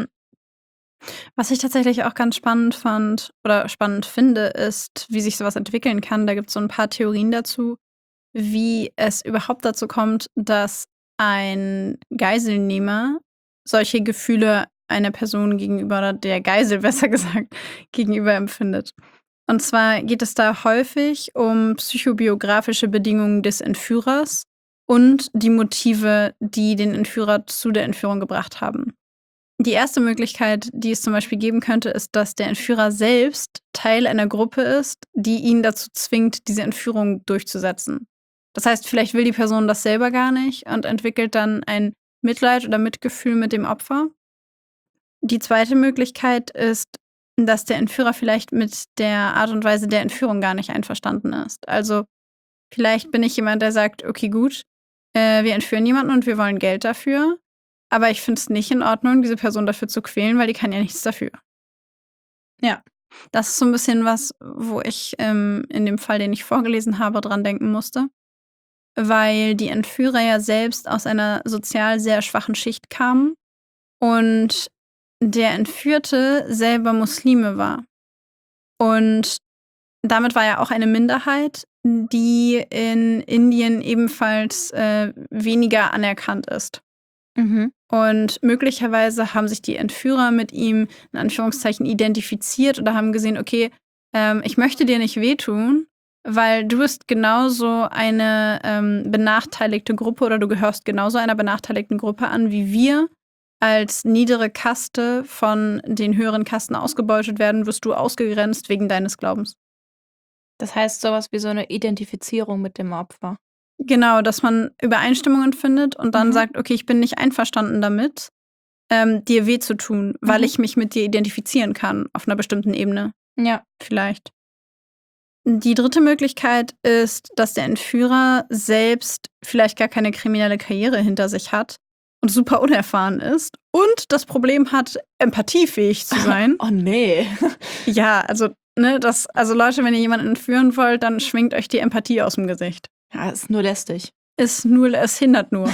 was ich tatsächlich auch ganz spannend fand oder spannend finde, ist, wie sich sowas entwickeln kann. Da gibt es so ein paar Theorien dazu, wie es überhaupt dazu kommt, dass ein Geiselnehmer solche Gefühle einer Person gegenüber, oder der Geisel besser gesagt, gegenüber empfindet. Und zwar geht es da häufig um psychobiografische Bedingungen des Entführers und die Motive, die den Entführer zu der Entführung gebracht haben. Die erste Möglichkeit, die es zum Beispiel geben könnte, ist, dass der Entführer selbst Teil einer Gruppe ist, die ihn dazu zwingt, diese Entführung durchzusetzen. Das heißt, vielleicht will die Person das selber gar nicht und entwickelt dann ein Mitleid oder Mitgefühl mit dem Opfer. Die zweite Möglichkeit ist, dass der Entführer vielleicht mit der Art und Weise der Entführung gar nicht einverstanden ist. Also vielleicht bin ich jemand, der sagt, okay, gut, wir entführen jemanden und wir wollen Geld dafür. Aber ich finde es nicht in Ordnung, diese Person dafür zu quälen, weil die kann ja nichts dafür. Ja. Das ist so ein bisschen was, wo ich in dem Fall, den ich vorgelesen habe, dran denken musste. Weil die Entführer ja selbst aus einer sozial sehr schwachen Schicht kamen und der Entführte selber Muslime war. Und damit war er auch eine Minderheit, die in Indien ebenfalls weniger anerkannt ist. Und möglicherweise haben sich die Entführer mit ihm in Anführungszeichen identifiziert oder haben gesehen, okay, ich möchte dir nicht wehtun, weil du bist genauso eine benachteiligte Gruppe oder du gehörst genauso einer benachteiligten Gruppe an, wie wir als niedere Kaste von den höheren Kasten ausgebeutet werden, wirst du ausgegrenzt wegen deines Glaubens. Das heißt sowas wie so eine Identifizierung mit dem Opfer. Genau, dass man Übereinstimmungen findet und dann sagt, okay, ich bin nicht einverstanden damit, dir weh zu tun, weil ich mich mit dir identifizieren kann auf einer bestimmten Ebene. Ja. Vielleicht. Die dritte Möglichkeit ist, dass der Entführer selbst vielleicht gar keine kriminelle Karriere hinter sich hat und super unerfahren ist und das Problem hat, empathiefähig zu sein. Oh nee. Ja, also, also Leute, wenn ihr jemanden entführen wollt, dann schwingt euch die Empathie aus dem Gesicht. Ja, ist nur lästig. Es hindert nur.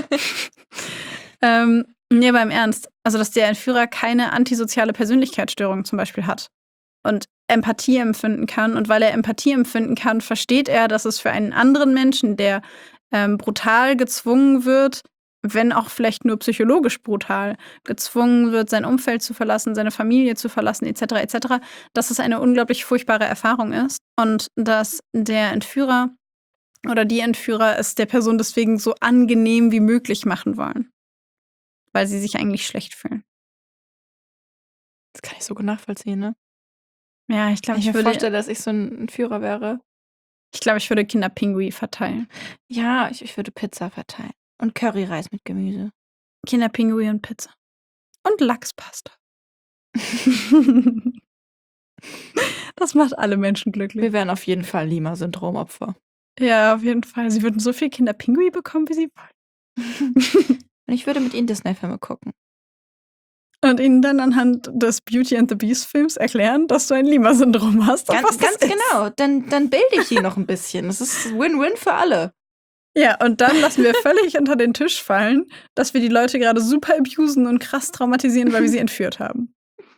Nee, aber im Ernst. Also, dass der Entführer keine antisoziale Persönlichkeitsstörung zum Beispiel hat und Empathie empfinden kann. Und weil er Empathie empfinden kann, versteht er, dass es für einen anderen Menschen, der brutal gezwungen wird, wenn auch vielleicht nur psychologisch brutal, gezwungen wird, sein Umfeld zu verlassen, seine Familie zu verlassen, etc., dass es eine unglaublich furchtbare Erfahrung ist. Und dass der Entführer oder die Entführer es der Person deswegen so angenehm wie möglich machen wollen. Weil sie sich eigentlich schlecht fühlen. Das kann ich so gut nachvollziehen, ne? Ja, ich glaube, ich mir vorstelle, dass ich so ein Entführer wäre. Ich glaube, ich würde Kinderpingui verteilen. Ja, ich würde Pizza verteilen. Und Curryreis mit Gemüse. Kinderpingui und Pizza. Und Lachspasta. Das macht alle Menschen glücklich. Wir wären auf jeden Fall Lima-Syndrom-Opfer. Ja, auf jeden Fall. Sie würden so viel Kinderpingui bekommen, wie sie wollen. Und ich würde mit ihnen Disney-Filme gucken. Und ihnen dann anhand des Beauty and the Beast Films erklären, dass du ein Lima-Syndrom hast. Ganz genau. Dann bilde ich die noch ein bisschen. Das ist Win-Win für alle. Ja, und dann lassen wir völlig unter den Tisch fallen, dass wir die Leute gerade super abusen und krass traumatisieren, weil wir sie entführt haben.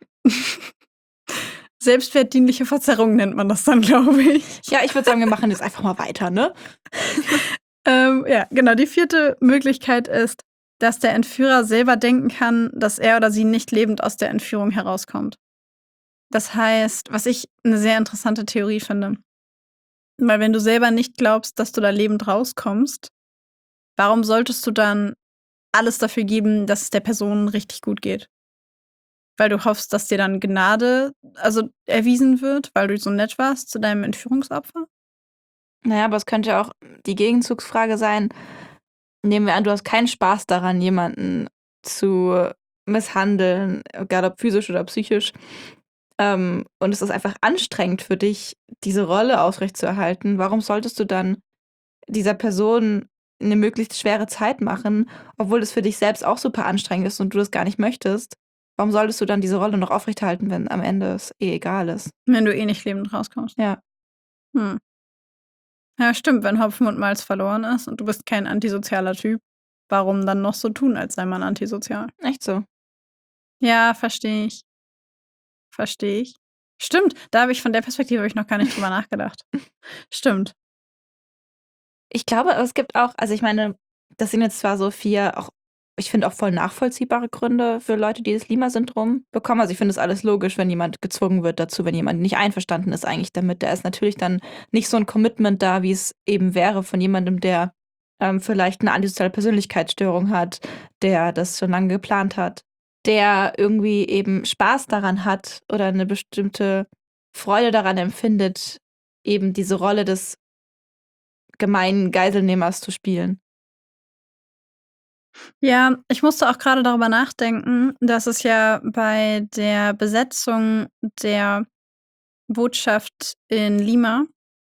Selbstwertdienliche Verzerrung nennt man das dann, glaube ich. Ja, ich würde sagen, wir machen jetzt einfach mal weiter, ne? Ja, genau. Die 4. Möglichkeit ist, dass der Entführer selber denken kann, dass er oder sie nicht lebend aus der Entführung herauskommt. Das heißt, was ich eine sehr interessante Theorie finde, weil wenn du selber nicht glaubst, dass du da lebend rauskommst, warum solltest du dann alles dafür geben, dass es der Person richtig gut geht? Weil du hoffst, dass dir dann Gnade erwiesen wird, weil du so nett warst zu deinem Entführungsopfer? Naja, aber es könnte ja auch die Gegenzugsfrage sein, nehmen wir an, du hast keinen Spaß daran, jemanden zu misshandeln, egal ob physisch oder psychisch. Und es ist einfach anstrengend für dich, diese Rolle aufrechtzuerhalten. Warum solltest du dann dieser Person eine möglichst schwere Zeit machen, obwohl es für dich selbst auch super anstrengend ist und du das gar nicht möchtest? Warum solltest du dann diese Rolle noch aufrechterhalten, wenn am Ende es egal ist? Wenn du nicht lebend rauskommst. Ja. Hm. Ja, stimmt, wenn Hopfen und Malz verloren ist und du bist kein antisozialer Typ, warum dann noch so tun, als sei man antisozial? Echt so. Ja, verstehe ich. Verstehe ich. Stimmt, von der Perspektive habe ich noch gar nicht drüber nachgedacht. Stimmt. Ich glaube, es gibt auch, also ich meine, das sind jetzt zwar so 4, auch, ich finde auch voll nachvollziehbare Gründe für Leute, die das Lima-Syndrom bekommen. Also ich finde es alles logisch, wenn jemand gezwungen wird dazu, wenn jemand nicht einverstanden ist eigentlich damit. Da ist natürlich dann nicht so ein Commitment da, wie es eben wäre von jemandem, der vielleicht eine antisoziale Persönlichkeitsstörung hat, der das schon lange geplant hat, der irgendwie eben Spaß daran hat oder eine bestimmte Freude daran empfindet, eben diese Rolle des gemeinen Geiselnehmers zu spielen. Ja, ich musste auch gerade darüber nachdenken, dass es ja bei der Besetzung der Botschaft in Lima,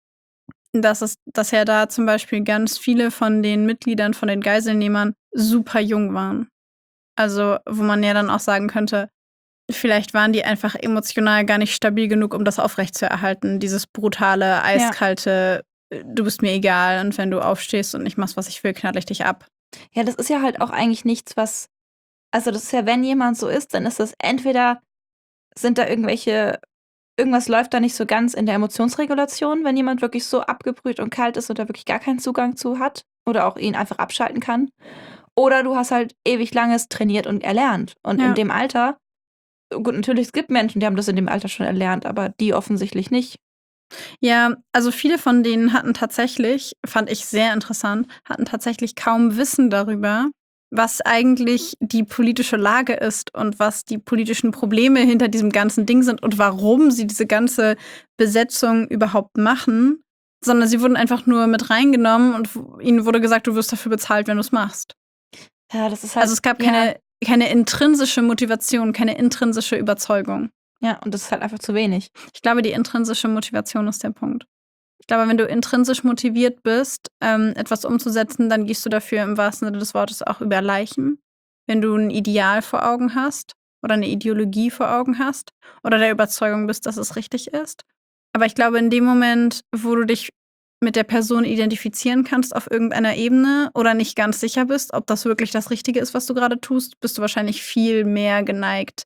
dass ja da zum Beispiel ganz viele von den Mitgliedern von den Geiselnehmern super jung waren. Also, wo man ja dann auch sagen könnte, vielleicht waren die einfach emotional gar nicht stabil genug, um das aufrechtzuerhalten. Dieses brutale, eiskalte, du bist mir egal und wenn du aufstehst und ich machst, was ich will, knall ich dich ab. Ja, das ist ja halt auch eigentlich nichts, was, also das ist ja, wenn jemand so ist, dann ist das entweder, sind da irgendwas läuft da nicht so ganz in der Emotionsregulation, wenn jemand wirklich so abgebrüht und kalt ist und da wirklich gar keinen Zugang zu hat oder auch ihn einfach abschalten kann. Oder du hast halt ewig langes trainiert und erlernt. Und Ja. in dem Alter, gut, natürlich, es gibt Menschen, die haben das in dem Alter schon erlernt, aber die offensichtlich nicht. Ja, also viele von denen hatten tatsächlich, fand ich sehr interessant, hatten tatsächlich kaum Wissen darüber, was eigentlich die politische Lage ist und was die politischen Probleme hinter diesem ganzen Ding sind und warum sie diese ganze Besetzung überhaupt machen, sondern sie wurden einfach nur mit reingenommen und ihnen wurde gesagt, du wirst dafür bezahlt, wenn du es machst. Ja, das ist halt. Also es gab keine intrinsische Motivation, keine intrinsische Überzeugung. Ja, und das ist halt einfach zu wenig. Ich glaube, die intrinsische Motivation ist der Punkt. Ich glaube, wenn du intrinsisch motiviert bist, etwas umzusetzen, dann gehst du dafür im wahrsten Sinne des Wortes auch über Leichen. Wenn du ein Ideal vor Augen hast oder eine Ideologie vor Augen hast oder der Überzeugung bist, dass es richtig ist. Aber ich glaube, in dem Moment, wo du dich mit der Person identifizieren kannst auf irgendeiner Ebene oder nicht ganz sicher bist, ob das wirklich das Richtige ist, was du gerade tust, bist du wahrscheinlich viel mehr geneigt,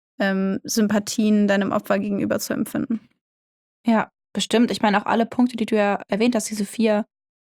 Sympathien deinem Opfer gegenüber zu empfinden. Ja, bestimmt. Ich meine, auch alle Punkte, die du ja erwähnt hast, diese 4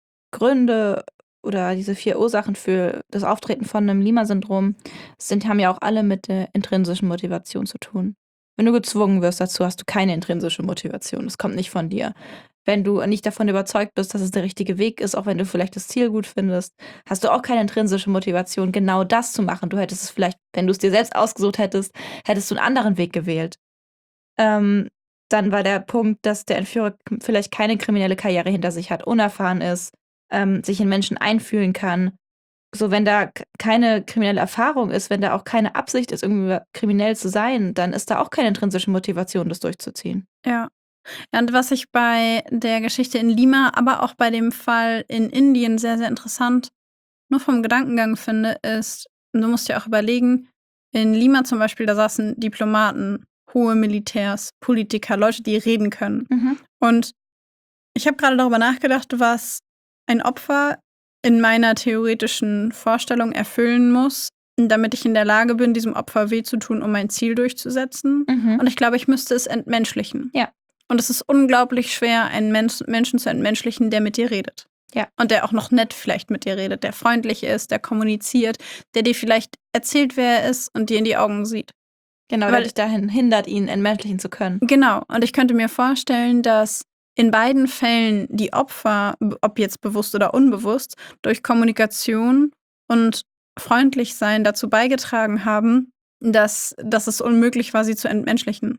Gründe oder diese 4 Ursachen für das Auftreten von einem Lima-Syndrom, haben ja auch alle mit der intrinsischen Motivation zu tun. Wenn du gezwungen wirst dazu, hast du keine intrinsische Motivation. Das kommt nicht von dir. Wenn du nicht davon überzeugt bist, dass es der richtige Weg ist, auch wenn du vielleicht das Ziel gut findest, hast du auch keine intrinsische Motivation, genau das zu machen. Du hättest es vielleicht, wenn du es dir selbst ausgesucht hättest, hättest du einen anderen Weg gewählt. Dann war der Punkt, dass der Entführer vielleicht keine kriminelle Karriere hinter sich hat, unerfahren ist, sich in Menschen einfühlen kann. So, wenn da keine kriminelle Erfahrung ist, wenn da auch keine Absicht ist, irgendwie kriminell zu sein, dann ist da auch keine intrinsische Motivation, das durchzuziehen. Ja. Und was ich bei der Geschichte in Lima, aber auch bei dem Fall in Indien sehr, sehr interessant, nur vom Gedankengang finde, ist, du musst dir auch überlegen, in Lima zum Beispiel, da saßen Diplomaten, hohe Militärs, Politiker, Leute, die reden können. Und ich habe gerade darüber nachgedacht, was ein Opfer in meiner theoretischen Vorstellung erfüllen muss, damit ich in der Lage bin, diesem Opfer weh zu tun, um mein Ziel durchzusetzen. Und ich glaube, ich müsste es entmenschlichen. Ja. Und es ist unglaublich schwer, einen Menschen zu entmenschlichen, der mit dir redet. Ja. Und der auch noch nett vielleicht mit dir redet, der freundlich ist, der kommuniziert, der dir vielleicht erzählt, wer er ist und dir in die Augen sieht. Genau, Weil- weil dich dahin hindert, ihn entmenschlichen zu können. Genau. Und ich könnte mir vorstellen, dass in beiden Fällen die Opfer, ob jetzt bewusst oder unbewusst, durch Kommunikation und freundlich sein dazu beigetragen haben, dass es unmöglich war, sie zu entmenschlichen.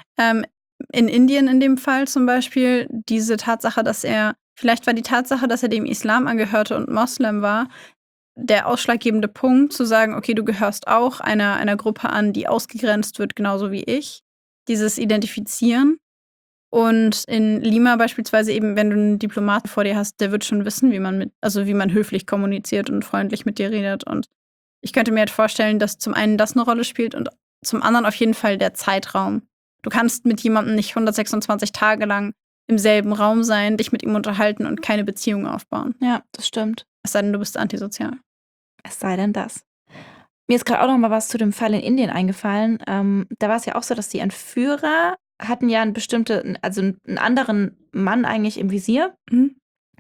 In Indien in dem Fall zum Beispiel, diese Tatsache, vielleicht war die Tatsache, dass er dem Islam angehörte und Moslem war, der ausschlaggebende Punkt, zu sagen, okay, du gehörst auch einer Gruppe an, die ausgegrenzt wird, genauso wie ich. Dieses Identifizieren. Und in Lima beispielsweise eben, wenn du einen Diplomaten vor dir hast, der wird schon wissen, wie man höflich kommuniziert und freundlich mit dir redet. Und ich könnte mir halt vorstellen, dass zum einen das eine Rolle spielt und zum anderen auf jeden Fall der Zeitraum. Du kannst mit jemandem nicht 126 Tage lang im selben Raum sein, dich mit ihm unterhalten und keine Beziehung aufbauen. Ja, das stimmt. Es sei denn, du bist antisozial. Es sei denn das. Mir ist gerade auch noch mal was zu dem Fall in Indien eingefallen. Da war es ja auch so, dass die Entführer hatten ja einen anderen Mann eigentlich im Visier Mhm.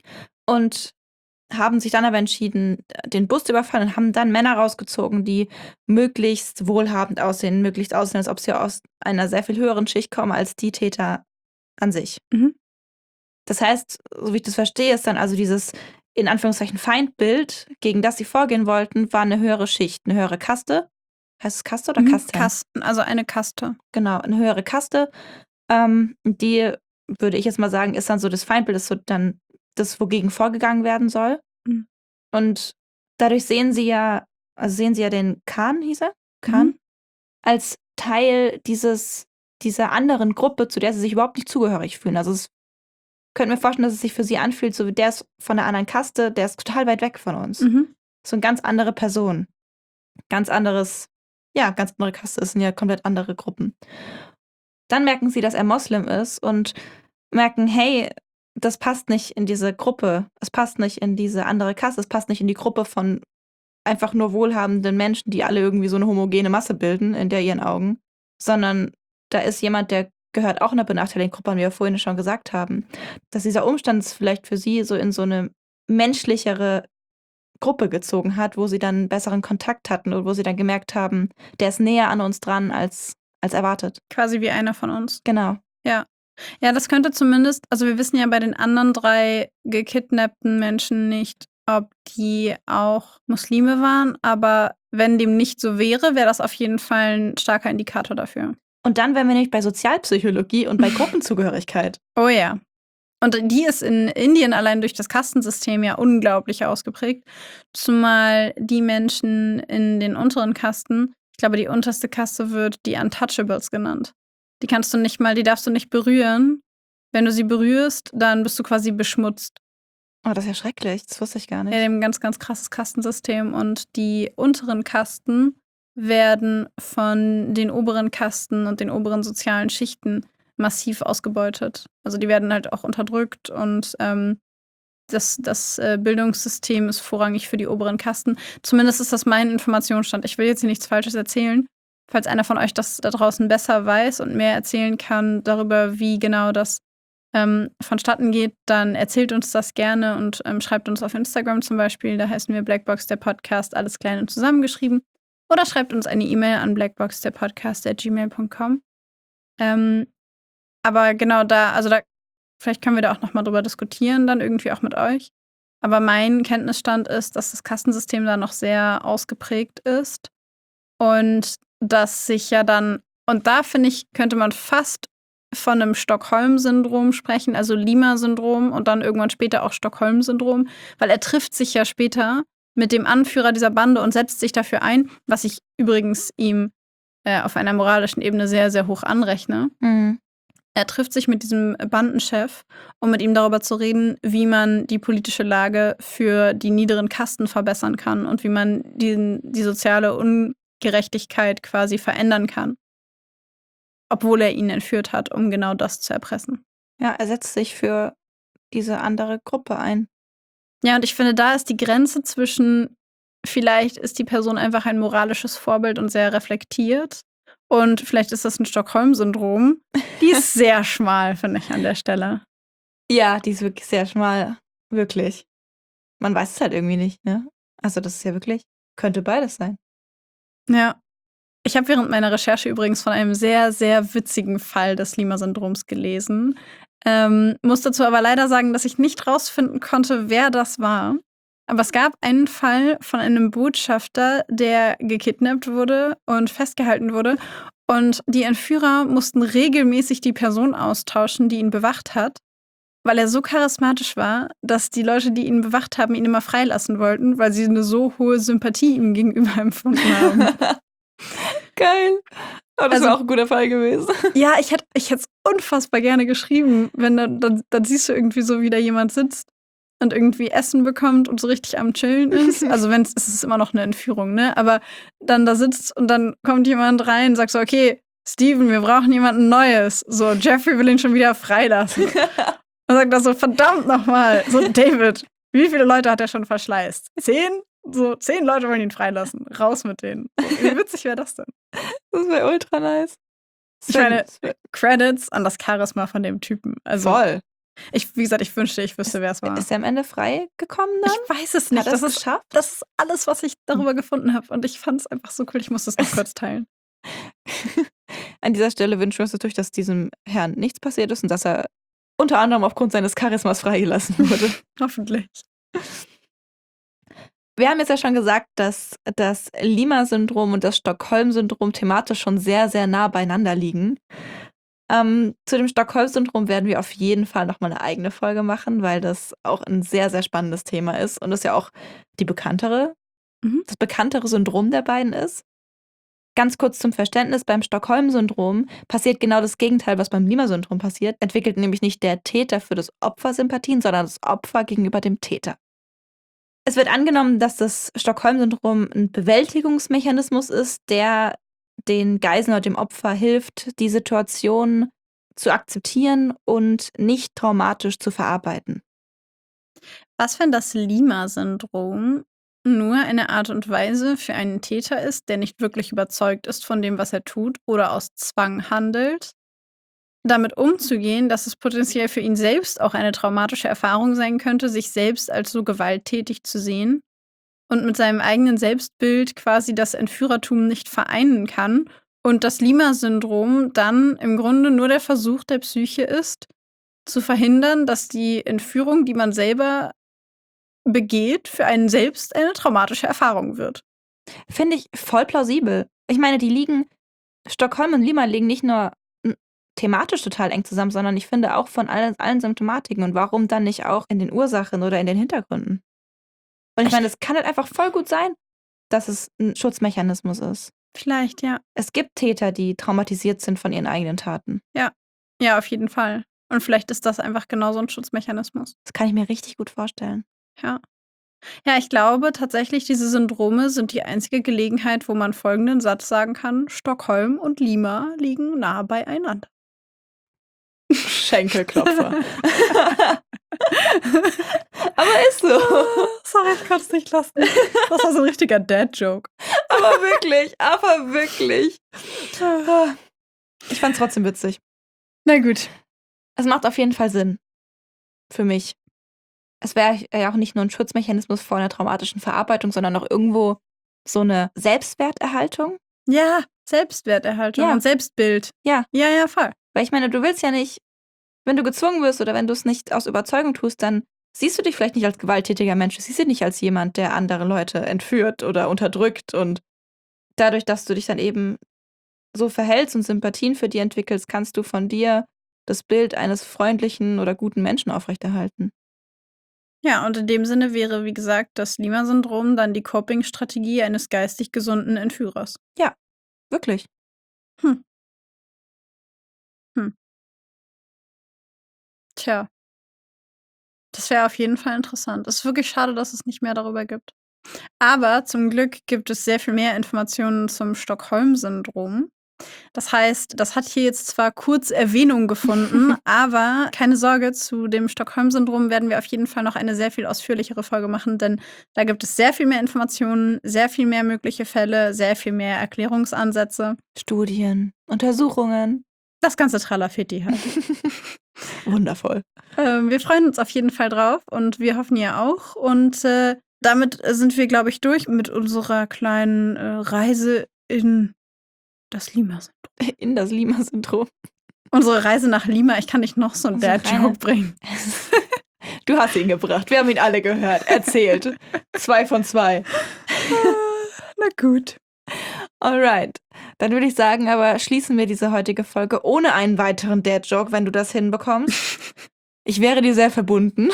und haben sich dann aber entschieden, den Bus zu überfallen und haben dann Männer rausgezogen, die möglichst wohlhabend aussehen, möglichst aussehen, als ob sie aus einer sehr viel höheren Schicht kommen als die Täter an sich. Mhm. Das heißt, so wie ich das verstehe, ist dann also dieses in Anführungszeichen Feindbild, gegen das sie vorgehen wollten, war eine höhere Schicht, eine höhere Kaste. Heißt es Kaste oder Kaste? Kasten, also eine Kaste. Genau, eine höhere Kaste. Die, würde ich jetzt mal sagen, ist dann so das Feindbild, ist so dann das, wogegen vorgegangen werden soll. Mhm. Und dadurch sehen sie ja den Khan, hieß er? Khan, Mhm. als Teil dieser anderen Gruppe, zu der sie sich überhaupt nicht zugehörig fühlen. Also es könnte mir vorstellen, dass es sich für sie anfühlt, so wie der ist von einer anderen Kaste, der ist total weit weg von uns. Mhm. So eine ganz andere Person. Ganz andere Kaste, es sind ja komplett andere Gruppen. Dann merken sie, dass er Moslem ist und merken, hey, das passt nicht in diese Gruppe, es passt nicht in diese andere Kaste, es passt nicht in die Gruppe von einfach nur wohlhabenden Menschen, die alle irgendwie so eine homogene Masse bilden in ihren Augen, sondern da ist jemand, der gehört auch einer benachteiligten Gruppe an, wie wir vorhin schon gesagt haben. Dass dieser Umstand es vielleicht für sie so in so eine menschlichere Gruppe gezogen hat, wo sie dann einen besseren Kontakt hatten und wo sie dann gemerkt haben, der ist näher an uns dran als erwartet. Quasi wie einer von uns. Genau. Ja. Ja, das könnte zumindest, also wir wissen ja bei den anderen 3 gekidnappten Menschen nicht, ob die auch Muslime waren, aber wenn dem nicht so wäre, wäre das auf jeden Fall ein starker Indikator dafür. Und dann wären wir nämlich bei Sozialpsychologie und bei Gruppenzugehörigkeit. Oh ja. Und die ist in Indien allein durch das Kastensystem ja unglaublich ausgeprägt. Zumal die Menschen in den unteren Kasten, ich glaube, die unterste Kaste wird die Untouchables genannt. Die darfst du nicht berühren. Wenn du sie berührst, dann bist du quasi beschmutzt. Oh, das ist ja schrecklich. Das wusste ich gar nicht. Ja, dem ganz, ganz krasses Kastensystem. Und die unteren Kasten werden von den oberen Kasten und den oberen sozialen Schichten massiv ausgebeutet. Also die werden halt auch unterdrückt und das Bildungssystem ist vorrangig für die oberen Kasten. Zumindest ist das mein Informationsstand. Ich will jetzt hier nichts Falsches erzählen. Falls einer von euch das da draußen besser weiß und mehr erzählen kann darüber, wie genau das vonstatten geht, dann erzählt uns das gerne und schreibt uns auf Instagram zum Beispiel. Da heißen wir Blackbox der Podcast, alles klein und zusammengeschrieben. Oder schreibt uns eine E-Mail an blackboxderpodcast@gmail.com. Aber genau vielleicht können wir da auch nochmal drüber diskutieren, dann irgendwie auch mit euch. Aber mein Kenntnisstand ist, dass das Kastensystem da noch sehr ausgeprägt ist. Und dass sich ja dann, und da finde ich, könnte man fast von einem Stockholm-Syndrom sprechen, also Lima-Syndrom und dann irgendwann später auch Stockholm-Syndrom, weil er trifft sich ja später mit dem Anführer dieser Bande und setzt sich dafür ein, was ich übrigens ihm auf einer moralischen Ebene sehr, sehr hoch anrechne. Mhm. Er trifft sich mit diesem Bandenchef, um mit ihm darüber zu reden, wie man die politische Lage für die niederen Kasten verbessern kann und wie man die soziale Ungerechtigkeit quasi verändern kann. Obwohl er ihn entführt hat, um genau das zu erpressen. Ja, er setzt sich für diese andere Gruppe ein. Ja, und ich finde, da ist die Grenze zwischen, vielleicht ist die Person einfach ein moralisches Vorbild und sehr reflektiert. Und vielleicht ist das ein Stockholm-Syndrom. Die ist sehr schmal, finde ich, an der Stelle. Ja, die ist wirklich sehr schmal. Wirklich. man weiß es halt irgendwie nicht, ne? Also das ist ja wirklich, könnte beides sein. Ja. Ich habe während meiner Recherche übrigens von einem sehr, sehr witzigen Fall des Lima-Syndroms gelesen. Muss dazu aber leider sagen, dass ich nicht rausfinden konnte, wer das war. Aber es gab einen Fall von einem Botschafter, der gekidnappt wurde und festgehalten wurde. Und die Entführer mussten regelmäßig die Person austauschen, die ihn bewacht hat, weil er so charismatisch war, dass die Leute, die ihn bewacht haben, ihn immer freilassen wollten, weil sie eine so hohe Sympathie ihm gegenüber empfunden haben. Geil. Oh, das Also- wäre auch ein guter Fall gewesen. Ja, ich hätte es unfassbar gerne geschrieben, wenn dann siehst du irgendwie so, wie da jemand sitzt und irgendwie Essen bekommt und so richtig am Chillen ist. Also es ist immer noch eine Entführung, ne? Aber dann da sitzt und dann kommt jemand rein und sagt so, okay, Steven, wir brauchen jemanden Neues. So, Jeffrey will ihn schon wieder freilassen. Und sagt er so, verdammt nochmal. So, David, wie viele Leute hat er schon verschleißt? 10? So, 10 Leute wollen ihn freilassen. Raus mit denen. So, wie witzig wäre das denn? Das wäre ultra nice. Ich meine, Credits an das Charisma von dem Typen. Also, voll. wie gesagt, ich wünschte, ich wüsste, wer es war. Ist er am Ende frei gekommen dann? Ich weiß es nicht. Hat er es geschafft? Das ist alles, was ich darüber gefunden habe. Und ich fand es einfach so cool. Ich muss das noch kurz teilen. An dieser Stelle wünschen wir uns natürlich, dass diesem Herrn nichts passiert ist und dass er unter anderem aufgrund seines Charismas freigelassen wurde. Hoffentlich. Wir haben jetzt ja schon gesagt, dass das Lima-Syndrom und das Stockholm-Syndrom thematisch schon sehr, sehr nah beieinander liegen. Zu dem Stockholm-Syndrom werden wir auf jeden Fall nochmal eine eigene Folge machen, weil das auch ein sehr, sehr spannendes Thema ist und es ja auch das bekanntere Syndrom der beiden ist. Ganz kurz zum Verständnis, beim Stockholm-Syndrom passiert genau das Gegenteil, was beim Lima-Syndrom passiert. Entwickelt nämlich nicht der Täter für das Opfer Sympathien, sondern das Opfer gegenüber dem Täter. Es wird angenommen, dass das Stockholm-Syndrom ein Bewältigungsmechanismus ist, der den Geiseln oder dem Opfer hilft, die Situation zu akzeptieren und nicht traumatisch zu verarbeiten. Was, wenn das Lima-Syndrom nur eine Art und Weise für einen Täter ist, der nicht wirklich überzeugt ist von dem, was er tut oder aus Zwang handelt, damit umzugehen, dass es potenziell für ihn selbst auch eine traumatische Erfahrung sein könnte, sich selbst als so gewalttätig zu sehen und mit seinem eigenen Selbstbild quasi das Entführertum nicht vereinen kann und das Lima-Syndrom dann im Grunde nur der Versuch der Psyche ist, zu verhindern, dass die Entführung, die man selber begeht, für einen selbst eine traumatische Erfahrung wird. Finde ich voll plausibel. Ich meine, Stockholm und Lima liegen nicht nur thematisch total eng zusammen, sondern ich finde auch von allen Symptomatiken. Und warum dann nicht auch in den Ursachen oder in den Hintergründen? Und ich meine, es kann halt einfach voll gut sein, dass es ein Schutzmechanismus ist. Vielleicht, ja. Es gibt Täter, die traumatisiert sind von ihren eigenen Taten. Ja, auf jeden Fall. Und vielleicht ist das einfach genau so ein Schutzmechanismus. Das kann ich mir richtig gut vorstellen. Ja. Ja, ich glaube tatsächlich, diese Syndrome sind die einzige Gelegenheit, wo man folgenden Satz sagen kann: Stockholm und Lima liegen nah beieinander. Schenkelklopfer. Aber ist so. Sorry, ich konnte es nicht lassen. Das war so ein richtiger Dad-Joke. Aber wirklich. Ich fand's trotzdem witzig. Na gut. Es macht auf jeden Fall Sinn. Für mich. Es wäre ja auch nicht nur ein Schutzmechanismus vor einer traumatischen Verarbeitung, sondern auch irgendwo so eine Selbstwerterhaltung. Ja, Selbstwerterhaltung und Selbstbild. Ja. Ja, voll. Weil ich meine, du willst ja nicht, wenn du gezwungen wirst oder wenn du es nicht aus Überzeugung tust, dann siehst du dich vielleicht nicht als gewalttätiger Mensch. Du siehst dich nicht als jemand, der andere Leute entführt oder unterdrückt. Und dadurch, dass du dich dann eben so verhältst und Sympathien für die entwickelst, kannst du von dir das Bild eines freundlichen oder guten Menschen aufrechterhalten. Ja, und in dem Sinne wäre, wie gesagt, das Lima-Syndrom dann die Coping-Strategie eines geistig gesunden Entführers. Ja, wirklich. Tja. Das wäre auf jeden Fall interessant. Es ist wirklich schade, dass es nicht mehr darüber gibt. Aber zum Glück gibt es sehr viel mehr Informationen zum Stockholm-Syndrom. Das heißt, das hat hier jetzt zwar kurz Erwähnung gefunden, aber keine Sorge, zu dem Stockholm-Syndrom werden wir auf jeden Fall noch eine sehr viel ausführlichere Folge machen, denn da gibt es sehr viel mehr Informationen, sehr viel mehr mögliche Fälle, sehr viel mehr Erklärungsansätze. Studien, Untersuchungen. Das ganze Tralafetti halt. Wundervoll. Wir freuen uns auf jeden Fall drauf und wir hoffen ihr auch. Und damit sind wir, glaube ich, durch mit unserer kleinen Reise in das Lima-Syndrom. In das Lima-Syndrom. Unsere Reise nach Lima. Ich kann nicht noch so einen Unsere Dad-Joke bringen. Du hast ihn gebracht. Wir haben ihn alle gehört. Erzählt. 2 von 2. Na gut. Alright. Dann würde ich sagen, aber schließen wir diese heutige Folge ohne einen weiteren Dad-Joke, wenn du das hinbekommst. Ich wäre dir sehr verbunden.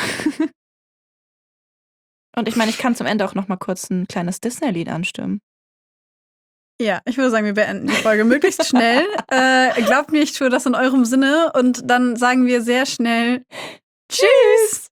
Und ich meine, ich kann zum Ende auch noch mal kurz ein kleines Disney-Lied anstimmen. Ja, ich würde sagen, wir beenden die Folge möglichst schnell. Glaubt mir, ich tue das in eurem Sinne. Und dann sagen wir sehr schnell Tschüss!